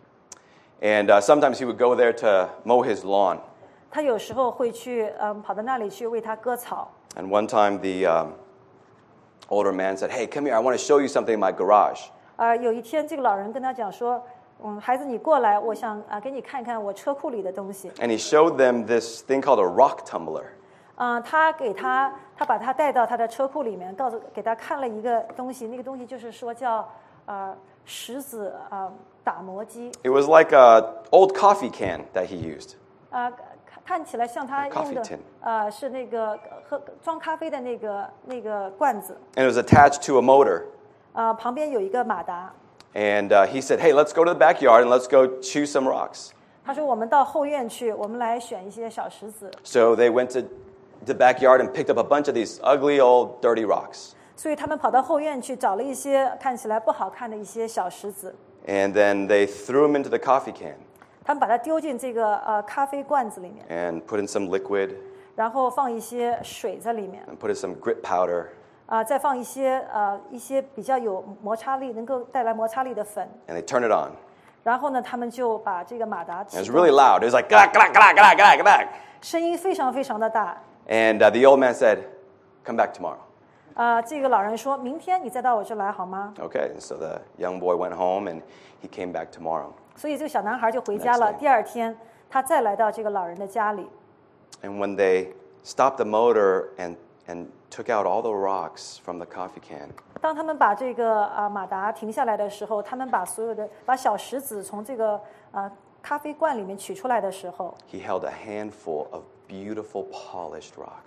And uh, sometimes he would go there to mow his lawn. 他有时候会去嗯跑到那里去为他割草。 And one time the um, older man said, "Hey, come here. I want to show you something in my garage." 呃，有一天这个老人跟他讲说，嗯，孩子你过来，我想啊给你看看我车库里的东西。 And he showed them this thing called a rock tumbler. 啊、他给他他把他带到他的车库里面，告诉给他看了一个东西，那个东西就是说叫呃石子啊、呃、打磨机。 It was like a old coffee can that he used. 啊、看看起来像他 A coffee 用的 tin 呃是那个喝装咖啡的那个那个罐子。 And it was attached to a motor. 啊、旁边有一个马达。 And uh, he said, "Hey, let's go to the backyard and let's go choose some rocks." 他说我们到后院去，我们来选一些小石子。 So they went to the backyard and picked up a bunch of these ugly old dirty rocks. 所以他们跑到后院去找了一些看起来不好看的一些小石子， And then they threw them into the coffee can 他们把它丢进这个呃咖啡罐子里面， and put in some liquid 然后放一些水在里面， and put in some grit powder. 啊、再放一些呃一些比较有摩擦力，能够带来摩擦力的粉， And they turned it on. 然后呢，他们就把这个马达 And it 启 was really 动， loud. It was like, "Gadak, gadak, gadak, gadak, gadak, gadak." 声音非常非常的大。 And uh, the old man said, "Come back tomorrow." 啊、这个老人说明天你再到我这来好吗？ Okay, and so the young boy went home and he came back tomorrow. 所以这个小男孩就回家了。 Next day 第二天，他再来到这个老人的家里， And when they stopped the motor and, and took out all the rocks from the coffee can, 当他们把这个啊马达停下来的时候，他们把所有的把小石子从这个啊咖啡罐里面取出来的时候， he held a handful of beautiful polished rocks.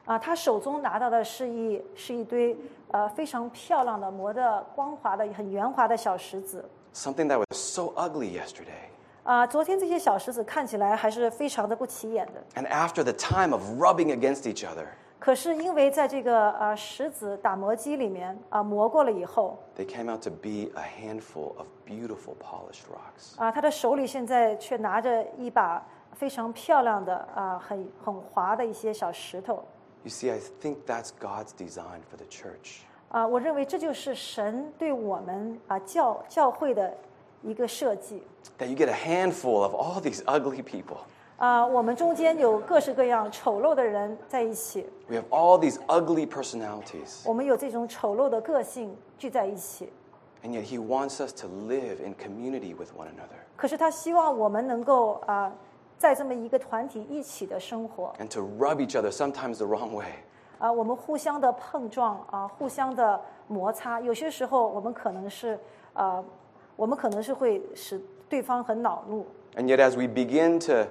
啊，他手中拿到的是一是一堆呃非常漂亮的磨得光滑的很圆滑的小石子。 Something that was so ugly yesterday. 啊，昨天这些小石子看起来还是非常的不起眼的。 And after the time of rubbing against each other, 可是因为在这个呃石子打磨机里面啊磨过了以后， they came out to be a handful of beautiful polished rocks. 啊，他的手里现在却拿着一把非常漂亮的啊很很滑的一些小石头。 You see, I think that's God's design for the church. 啊，我认为这就是神对我们啊教教会的一个设计。 That you get a handful of all these ugly people. 啊，我们中间有各式各样丑陋的人在一起， We have all these ugly personalities. 我们有这种丑陋的个性聚在一起。 And yet he wants us to live in community with one another 可是他希望我们能够啊，在这么一个团体一起的生活。 and to rub each other sometimes the wrong way. 啊，我们互相的碰撞啊，互相的摩擦，有些时候我们可能是啊，我们可能是会使对方很恼怒。 And yet as we begin to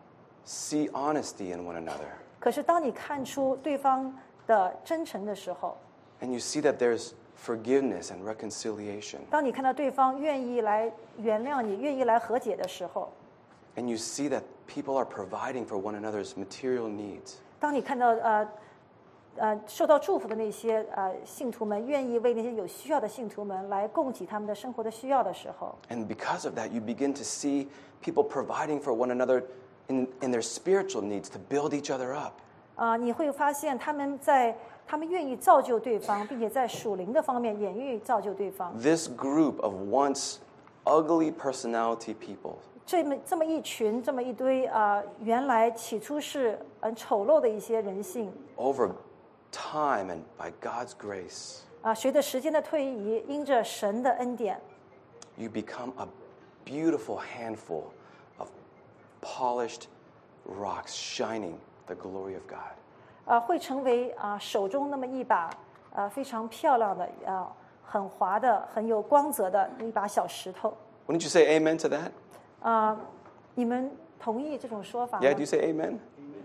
see honesty in one another, 可是当你看出对方的真诚的时候， and you see that there's forgiveness and reconciliation, 当你看到对方愿意来原谅你，愿意来和解的时候， and you see that people are providing for one another's material needs, 当你看到呃呃受到祝福的那些呃信徒们愿意为那些有需要的信徒们来供给他们的生活的需要的时候， and because of that, you begin to see people providing for one another in, in their spiritual needs to build each other up. 啊、你会发现他们在他们愿意造就对方，并且在属灵的方面也愿意造就对方。 This group of once ugly personality people 这么这么一群，这么一堆啊、原来起初是很丑陋的一些人性 over time and by God's grace, 啊、随着时间的推移，因着神的恩典， you become a beautiful handful of polished rocks shining the glory of God. 啊、会成为啊、手中那么一把啊、非常漂亮的啊、很滑的、很有光泽的一把小石头 Wouldn't you say amen to that? 啊、你们同意这种说法吗 Yeah, do you say amen?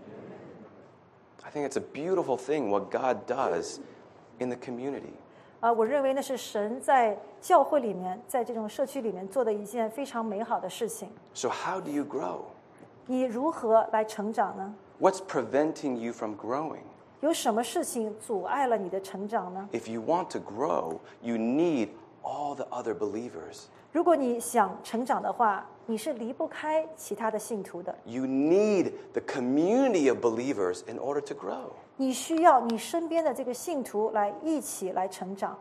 I think it's a beautiful thing what God does in the community. 啊、我认为那是神在教会里面，在这种社区里面做的一件非常美好的事情。 So how do you grow? 你如何来成长呢？ What's preventing you from growing? 有什么事情阻碍了你的成长呢？ If you want to grow, you need all the other believers. 如果你想成长的话，你是离不开其他的信徒的。 You need the community of believers in order to grow. 你需要你身边的这个信徒来一起来成长。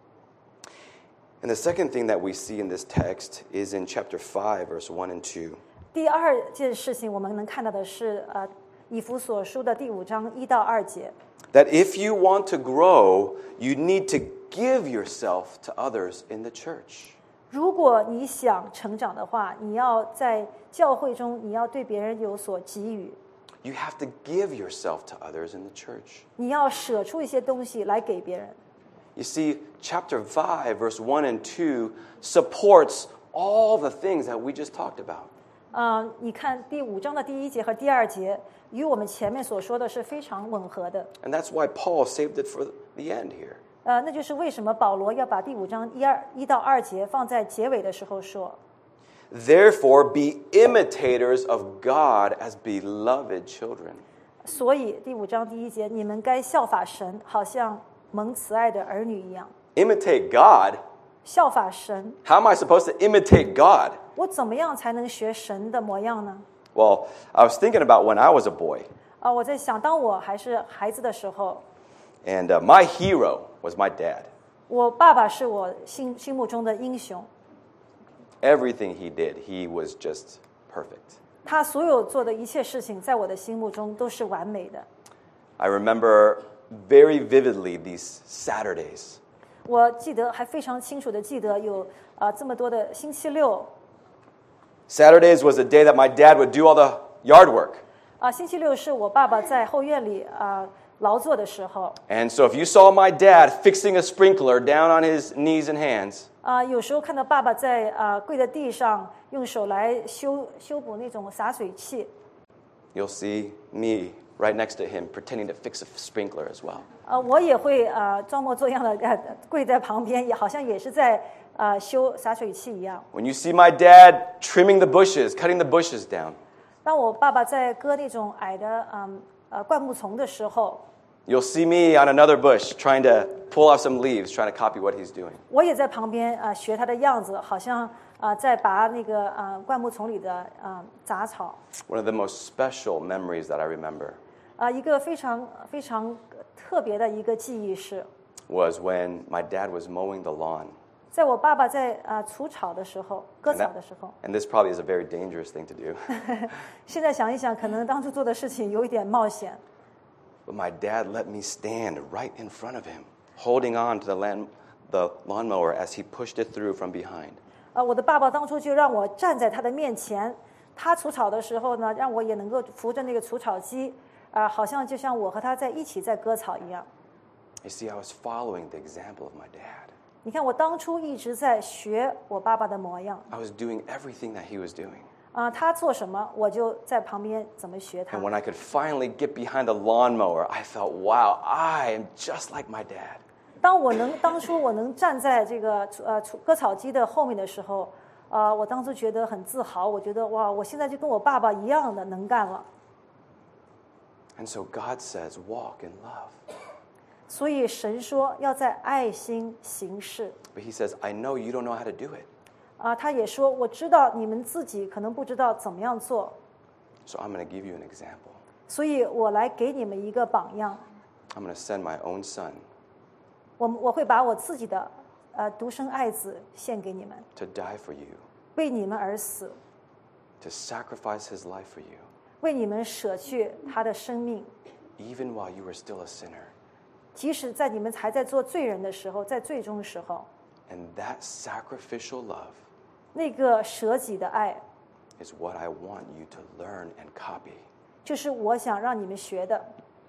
And the second thing that we see in this text is in chapter five, verse one and two. 第二件事情，我们能看到的是，呃，以弗所书的第五章一到二节。 That if you want to grow, you need to give yourself to others in the church. 如果你想成长的话，你要在教会中，你要对别人有所给予， You have to give yourself to others in the church. 你要舍出一些东西来给别人。 You see, chapter five, verse one and two supports all the things that we just talked about. 啊、你看第五章的第一节和第二节，与我们前面所说的是非常吻合的。 And that's why Paul saved it for the end here. 呃，那就是为什么保罗要把第五章一二一到二节放在结尾的时候说， Therefore, be imitators of God as beloved children. 所以第五章第一节，你们该效法神，好像蒙慈爱的儿女一样。 Imitate God? 效法神， How am I supposed to imitate God? 我怎么样才能学神的模样呢？ Well, I was thinking about when I was a boy, 啊、我在想，当我还是孩子的时候， and uh, my hero was my dad. 我爸爸是我心心目中的英雄， Everything he did, he was just perfect. 他所有做的一切事情，在我的心目中都是完美的。 I remember very vividly these Saturdays. 我记得还非常清楚的记得有啊、这么多的星期六 Saturdays was the day that my dad would do all the yard work. 啊、星期六是我爸爸在后院里啊、劳作的时候 And so if you saw my dad fixing a sprinkler down on his knees and hands, 啊、有时候看到爸爸在啊、跪在地上用手来修修补那种洒水器， you'll see me right next to him, pretending to fix a sprinkler as well. 呃，我也会呃装模作样的呃跪在旁边，也好像也是在呃修洒水器一样。 When you see my dad trimming the bushes, cutting the bushes down, 当我爸爸在割那种矮的嗯呃灌木丛的时候， you'll see me on another bush trying to pull off some leaves, trying to copy what he's doing. 我也在旁边啊、呃、学他的样子，好像啊、呃、在拔那个呃灌木丛里的啊、呃、杂草。 One of the most special memories that I remember 啊、一个非常非常特别的一个记忆是， was when my dad was mowing the lawn. 在我爸爸在啊、呃除草的时候，割 And, 草 that- 的时候。 and this probably is a very dangerous thing to do. 现在想一想，可能当初做的事情有一点冒险。 But my dad let me stand right in front of him, holding on to the, land, the lawnmower as he pushed it through from behind. 呃，我的爸爸当初就让我站在他的面前，他除草的时候呢，让我也能够扶着那个除草机，啊、好像就像我和他在一起在割草一样。 You see, I was following the example of my dad. 你看，我当初一直在学我爸爸的模样， I was doing everything that he was doing. 啊、他做什么，我就在旁边怎么学他 And。when I could finally get behind the lawnmower, I felt, wow, I am just like my dad. 当我能当初我能站在这个呃除割草机的后面的时候，呃，我当初觉得很自豪，我觉得哇，我现在就跟我爸爸一样的能干了。 And so God says, walk in love. 所以神说要在爱心行事。 But he says, I know you don't know how to do it. 啊，他也说，我知道你们自己可能不知道怎么样做， So I'm going to give you an example. 所以我来给你们一个榜样。 I'm going to send my own son 我我会把我自己的呃独生爱子献给你们， to die for you, 为你们而死， to sacrifice his life for you, 为你们舍去他的生命， even while you were still a sinner. 即使在你们还在做罪人的时候，在最终的时候， And that sacrificial love 那个舍己的爱， is what I want you to learn and copy. 就是我想让你们学的。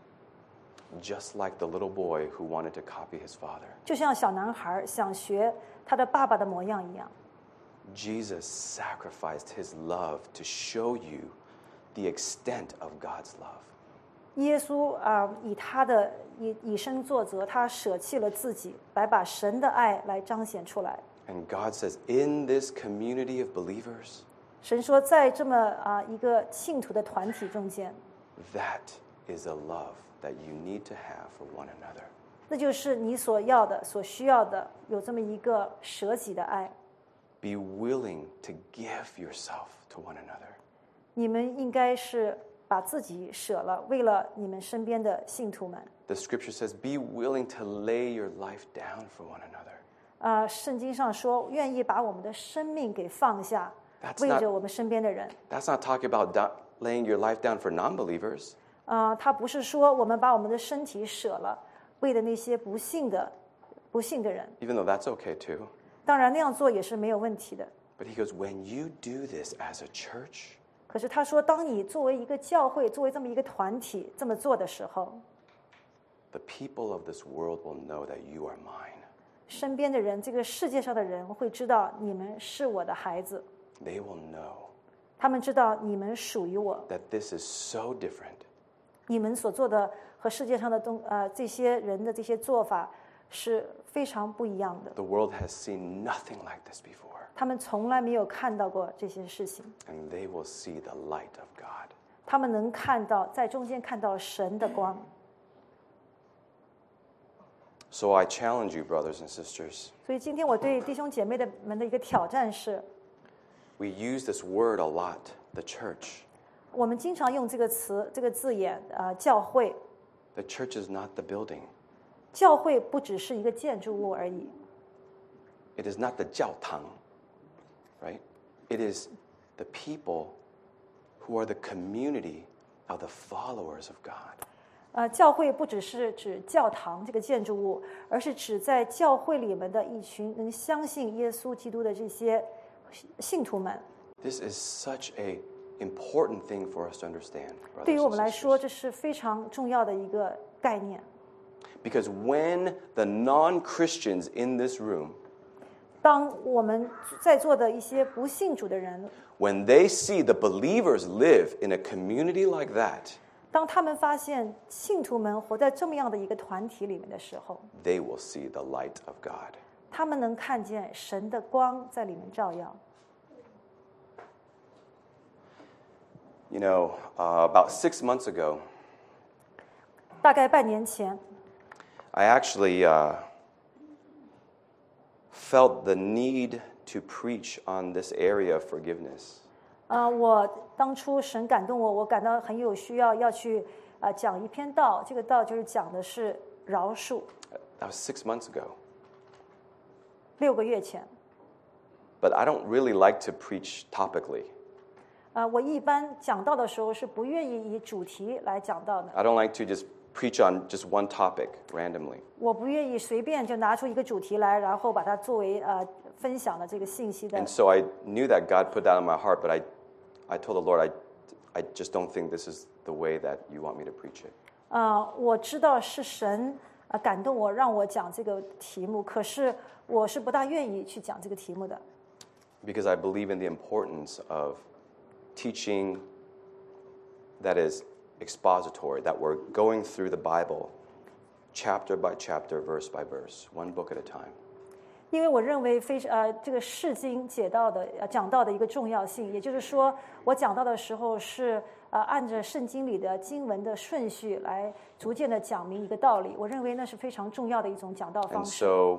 Just like the little boy who wanted to copy his father. 就像小男孩想学他的爸爸的模样一样。 Jesus sacrificed his love to show you the extent of God's love. 耶稣啊、呃以他的以以身作则，他舍弃了自己，来把神的爱来彰显出来。 And God says, in this community of believers, 神说，在这么啊、一个信徒的团体中间， that is a love that you need to have for one another. 那就是你所要的、所需要的，有这么一个舍己的爱。 Be willing to give yourself to one another. 你们应该是把自己舍了，为了你们身边的信徒们。 The scripture says, be willing to lay your life down for one another. 啊、圣经上说，愿意把我们的生命给放下， That's 为 not- 着我们身边的人。 That's not talking about do- laying your life down for non-believers. 啊、他不是说我们把我们的身体舍了，为了那些不信的、不信的人。 Even though that's okay too. 当然那样做也是没有问题的。 But he goes, when you do this as a church, 可是他说，当你作为一个教会，作为这么一个团体这么做的时候， the people of this world will know that you are mine. 身边的人，这个世界上的人会知道你们是我的孩子， They will know 他们知道你们属于我， that this is so different 你们所做的和世界上的东呃这些人的这些做法是非常不一样的。 The world has seen nothing like this before, 他们从来没有看到过这些事情， and they will see the light of God. 他们能看到在中间看到神的光。 So I challenge you, brothers and sisters. 所以今天我对弟兄姐妹的们的一个挑战是， We use this word a lot, the church. 我们经常用这个词、这个字眼，呃，教会。 The church is not the building. 教会不只是一个建筑物而已， It is not the 教堂, right? It is the people who are the community of the followers of God. 呃，教会不只是指教堂这个建筑物，而是指在教会里面的一群能相信耶稣基督的这些信徒们。 This is such a important thing for us to understand, 对于 brothers 我们 and 来说， sisters. 这是非常重要的一个概念。 Because when the non-Christians in this room, 当我们在座的一些不信主的人， when they see the believers live in a community like that, 当他们发现信徒们活在这么样的一个团体里面的时候， they will see the light of God. 他们能看见神的光在里面照耀。 You know, uh, about six months ago, 大概半年前， I actually uh, felt the need to preach on this area of forgiveness. 呃，我当初神感动我，我感到很有需要要去呃讲一篇道，这个道就是讲的是饶恕。 That was six months ago. 六个月前， But I don't really like to preach topically. 呃，我一般讲道的时候是不愿意以主题来讲道的， I don't like to just preach on just one topic randomly. 我不愿意随便就拿出一个主题来，然后把它作为呃分享的这个信息的 And。so I knew that God put that on my heart, but I, I told the Lord, I, I just don't think this is the way that you want me to preach it. 呃，我知道是神呃感动我，让我讲这个题目，可是我是不大愿意去讲这个题目的， Because I believe in the importance of teaching that is expository, that we're going through the Bible chapter by chapter, verse by verse, one book at a time. 因为我认为非呃这个释经解道的呃讲道的一个重要性，也就是说，我讲到的时候是呃按着圣经里的经文的顺序来逐渐的讲明一个道理，我认为那是非常重要的一种讲道 And 方式。 so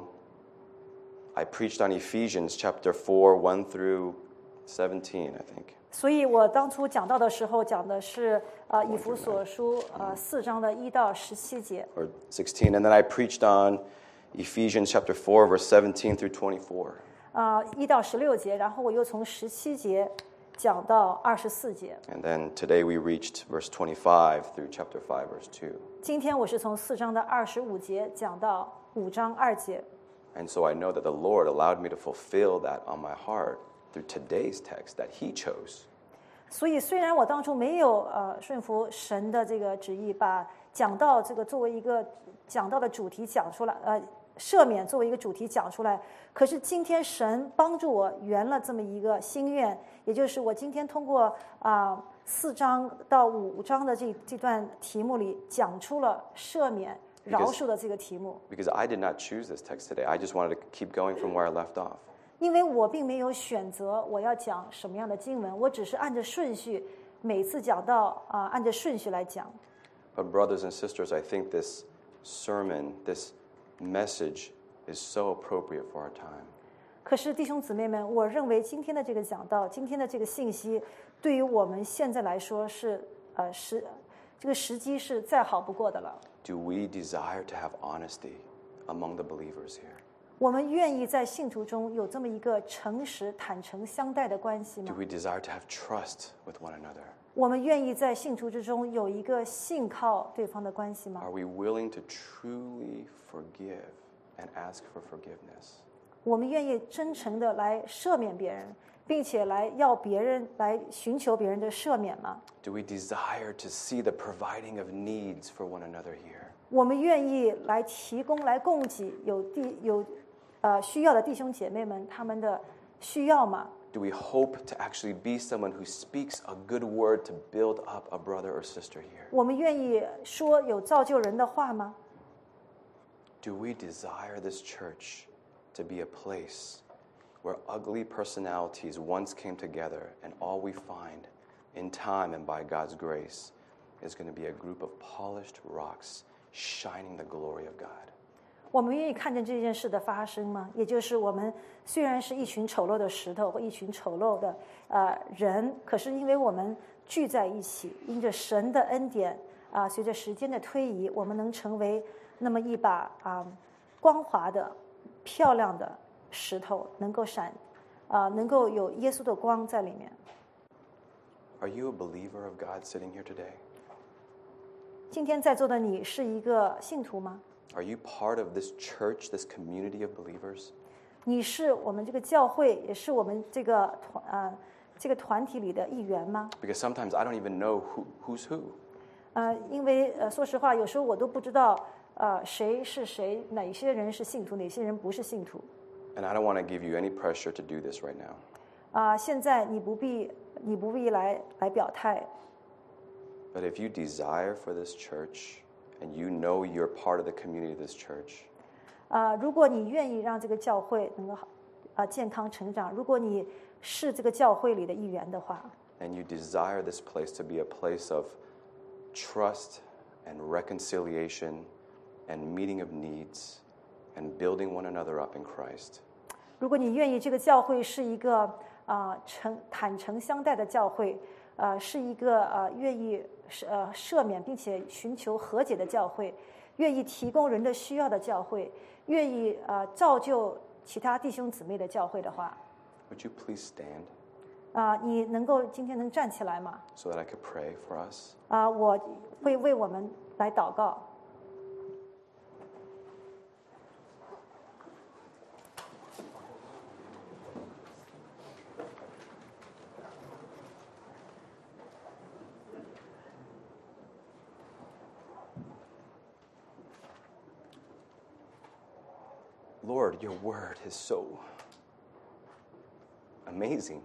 I preached on Ephesians chapter four, one through seventeen, I think. 所以我当初讲到的时候讲的是呃以弗所书呃四章的一到十七节， Or sixteen. And then I preached on Ephesians chapter four, verse seventeen through twenty-four. 呃一到十六节，然后我又从十七节讲到二十四节。 And then today we reached verse twenty-five through chapter five, verse two. 今天我是从四章的二十五节讲到五章二节。 And so I know that the Lord allowed me to fulfill that on my heart through today's text that He chose. 所以，虽然我当初没有呃顺服神的这个旨意，把讲道这个作为一个讲道的主题讲出来，呃，赦免作为一个主题讲出来，可是今天神帮助我圆了这么一个心愿，也就是我今天通过啊四、章到五章的这这段题目里讲出了赦免、饶恕的这个题目。 Because I did not choose this text today. I just wanted to keep going from where I left off. 因为我并没有选择我要讲什么样的经文，我只是按着顺序，每次讲到啊、按着顺序来讲。 But brothers and sisters, I think this sermon, this message is so appropriate for our time. 可是弟兄姊妹们，我认为今天的这个讲道，今天的这个信息，对于我们现在来说是呃时这个时机是再好不过的了。 Do we desire to have honesty among the believers here? 我们愿意在信徒中有这么一个诚实、坦诚相待的关系 Do 吗？ we desire to have trust with one another? 我们愿意在信徒之中有一个信靠对方的关系吗？ Are we willing to truly forgive and ask for forgiveness? 我们愿意真诚的来赦免别人，并且来要别人来寻求别人的赦免吗？ Do we desire to see the providing of needs for one another here? 我们愿意来提供、来供给有弟有呃需要的弟兄姐妹们他们的需要吗？ Do we hope to actually be someone who speaks a good word to build up a brother or sister here? 我们愿意说有造就人的话吗？ Do we desire this church to be a place where ugly personalities once came together and all we find in time and by God's grace is going to be a group of polished rocks shining the glory of God? 我们愿意看见这件事的发生吗？也就是我们虽然是一群丑陋的石头或一群丑陋的呃人，可是因为我们聚在一起，因着神的恩典啊、随着时间的推移，我们能成为那么一把啊、光滑的、漂亮的石头，能够闪啊、能够有耶稣的光在里面。 Are you a believer of God sitting here today? 今天在座的你是一个信徒吗？ Are you part of this church, this community of believers? 你是我们这个教会，也是我们这个团啊、这个团体里的一员吗？ Because sometimes I don't even know who, who's who. 呃，因为呃，说实话，有时候我都不知道呃谁是谁，哪些人是信徒，哪些人不是信徒。 And I don't want to give you any pressure to do this right now. 啊、现在你不必，你不必来来表态。 But if you desire for this church and you know you're part of the community of this church, 啊、如果你愿意让这个教会能够啊、健康成长，如果你是这个教会里的一员的话， and you desire this place to be a place of trust and reconciliation and meeting of needs and building one another up in Christ, 如果你愿意这个教会是一个啊、诚坦诚相待的教会，呃，是一个呃愿意呃赦免并且寻求和解的教会，愿意提供人的需要的教会，愿意呃造就其他弟兄姊妹的教会的话， would you please stand 啊、你能够今天能站起来吗？ so that I could pray for us? 啊、我会为我们来祷告。 Lord, your word is so amazing.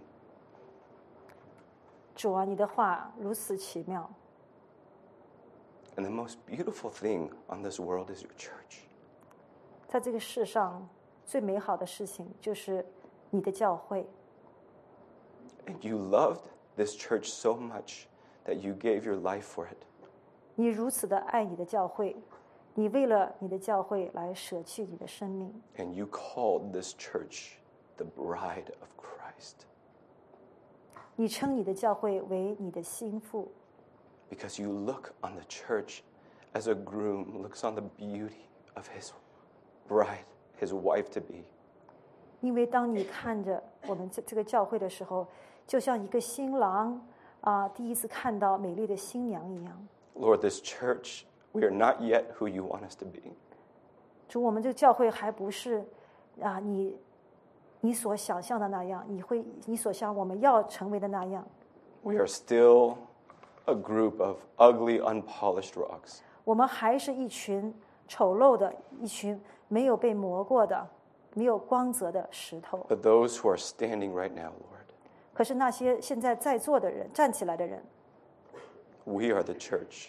主啊，你的话如此奇妙， And the most beautiful thing on this world is your church. 在这个世上最美好的事情就是你的教会。 And you loved this church so much that you gave your life for it. 你如此的爱你的教会，你为了你的教会来舍弃你的生命。 And you called this church the bride of Christ. 你称你的教会为你的心腹， Because you look on the church as a groom looks on the beauty of his bride, his wife to be. 因为当你看着我们这这个教会的时候，就像一个新郎啊、第一次看到美丽的新娘一样。 Lord, this church, we are not yet who you want us to be. 主，我们这个教会还不是啊、你你所想象的那样，你会你所想我们要成为的那样。 We are still a group of ugly, unpolished rocks. 我们还是一群丑陋的，一群没有被磨过的、没有光泽的石头。 But those who are standing right now, Lord, 可是那些现在在座的人、站起来的人， we are the church.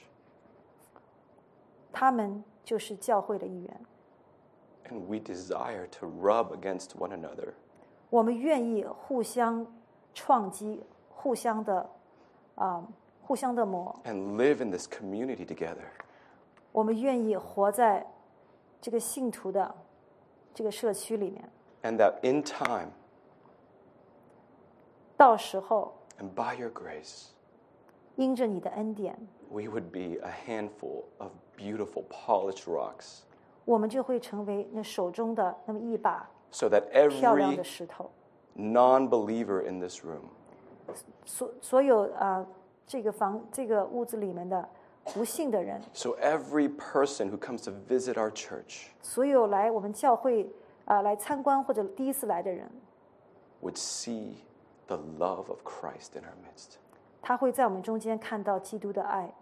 他们就是教会的一员。 And we desire to rub against one another. 我们愿意互相创击、互相的啊、互相的磨。 And live in this community together. 我们愿意活在这个信徒的这个社区里面。 And that in time, 到时候， and by your grace, 因着你的恩典， we would be a handful of beautiful, polished rocks, 我们就会成为那手中的那么一把 so that 漂亮 every 的石头。 non-believer in this room 所所有啊、这个房这个屋子里面的不信的人， so every person who comes to visit our church 所有来我们教会啊、来参观或者第一次来的人， would see the love of Christ in our midst. 他会在我们中间看到基督的爱。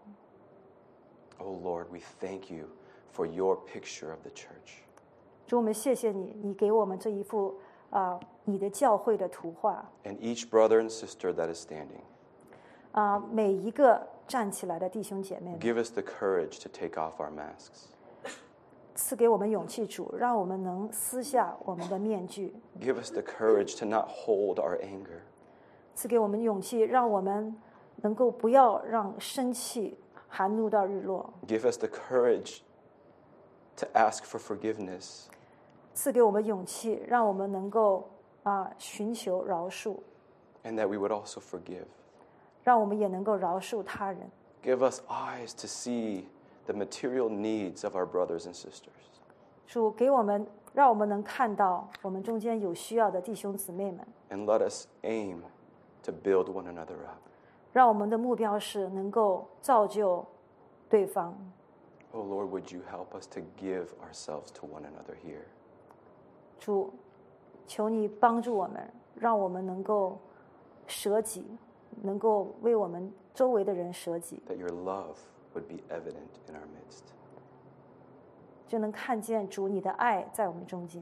Oh Lord, we thank you for your picture of the church. 主，我们谢谢你，你给我们这一幅啊、你的教会的图画 And each brother and sister that is standing, 啊、每一个站起来的弟兄姐妹们， give us the courage to take off our masks. 赐给我们勇气，主，让我们能撕下我们的面具， Give us the courage to not hold our anger. 赐给我们勇气，让我们能够不要让生气含怒到日落， Give us the courage to ask for forgiveness. 赐给我们勇气，让我们能够啊、寻求饶恕， And that we would also forgive. 让我们也能够饶恕他人。 Give us eyes to see the material needs of our brothers and sisters. 主给我们，让我们能看到我们中间有需要的弟兄姊妹们， And let us aim to build one another up. 让我们的目标是能够造就对方。 Oh Lord, would you help us to give ourselves to one another here? 主，求你帮助我们，让我们能够舍己，能够为我们周围的人舍己， That your love would be evident in our midst. 就能看见主你的爱在我们中间。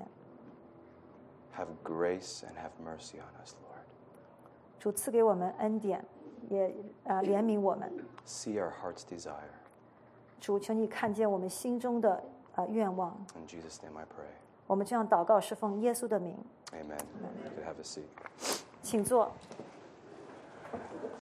Have grace and have mercy on us, Lord. 主赐给我们恩典， 也呃怜悯我们。 See our heart's desire. 主，求你看见我们心中的呃愿望。 In Jesus' name I pray. 我们这样祷告，是奉耶稣的名， Amen. You could have a seat. 请坐。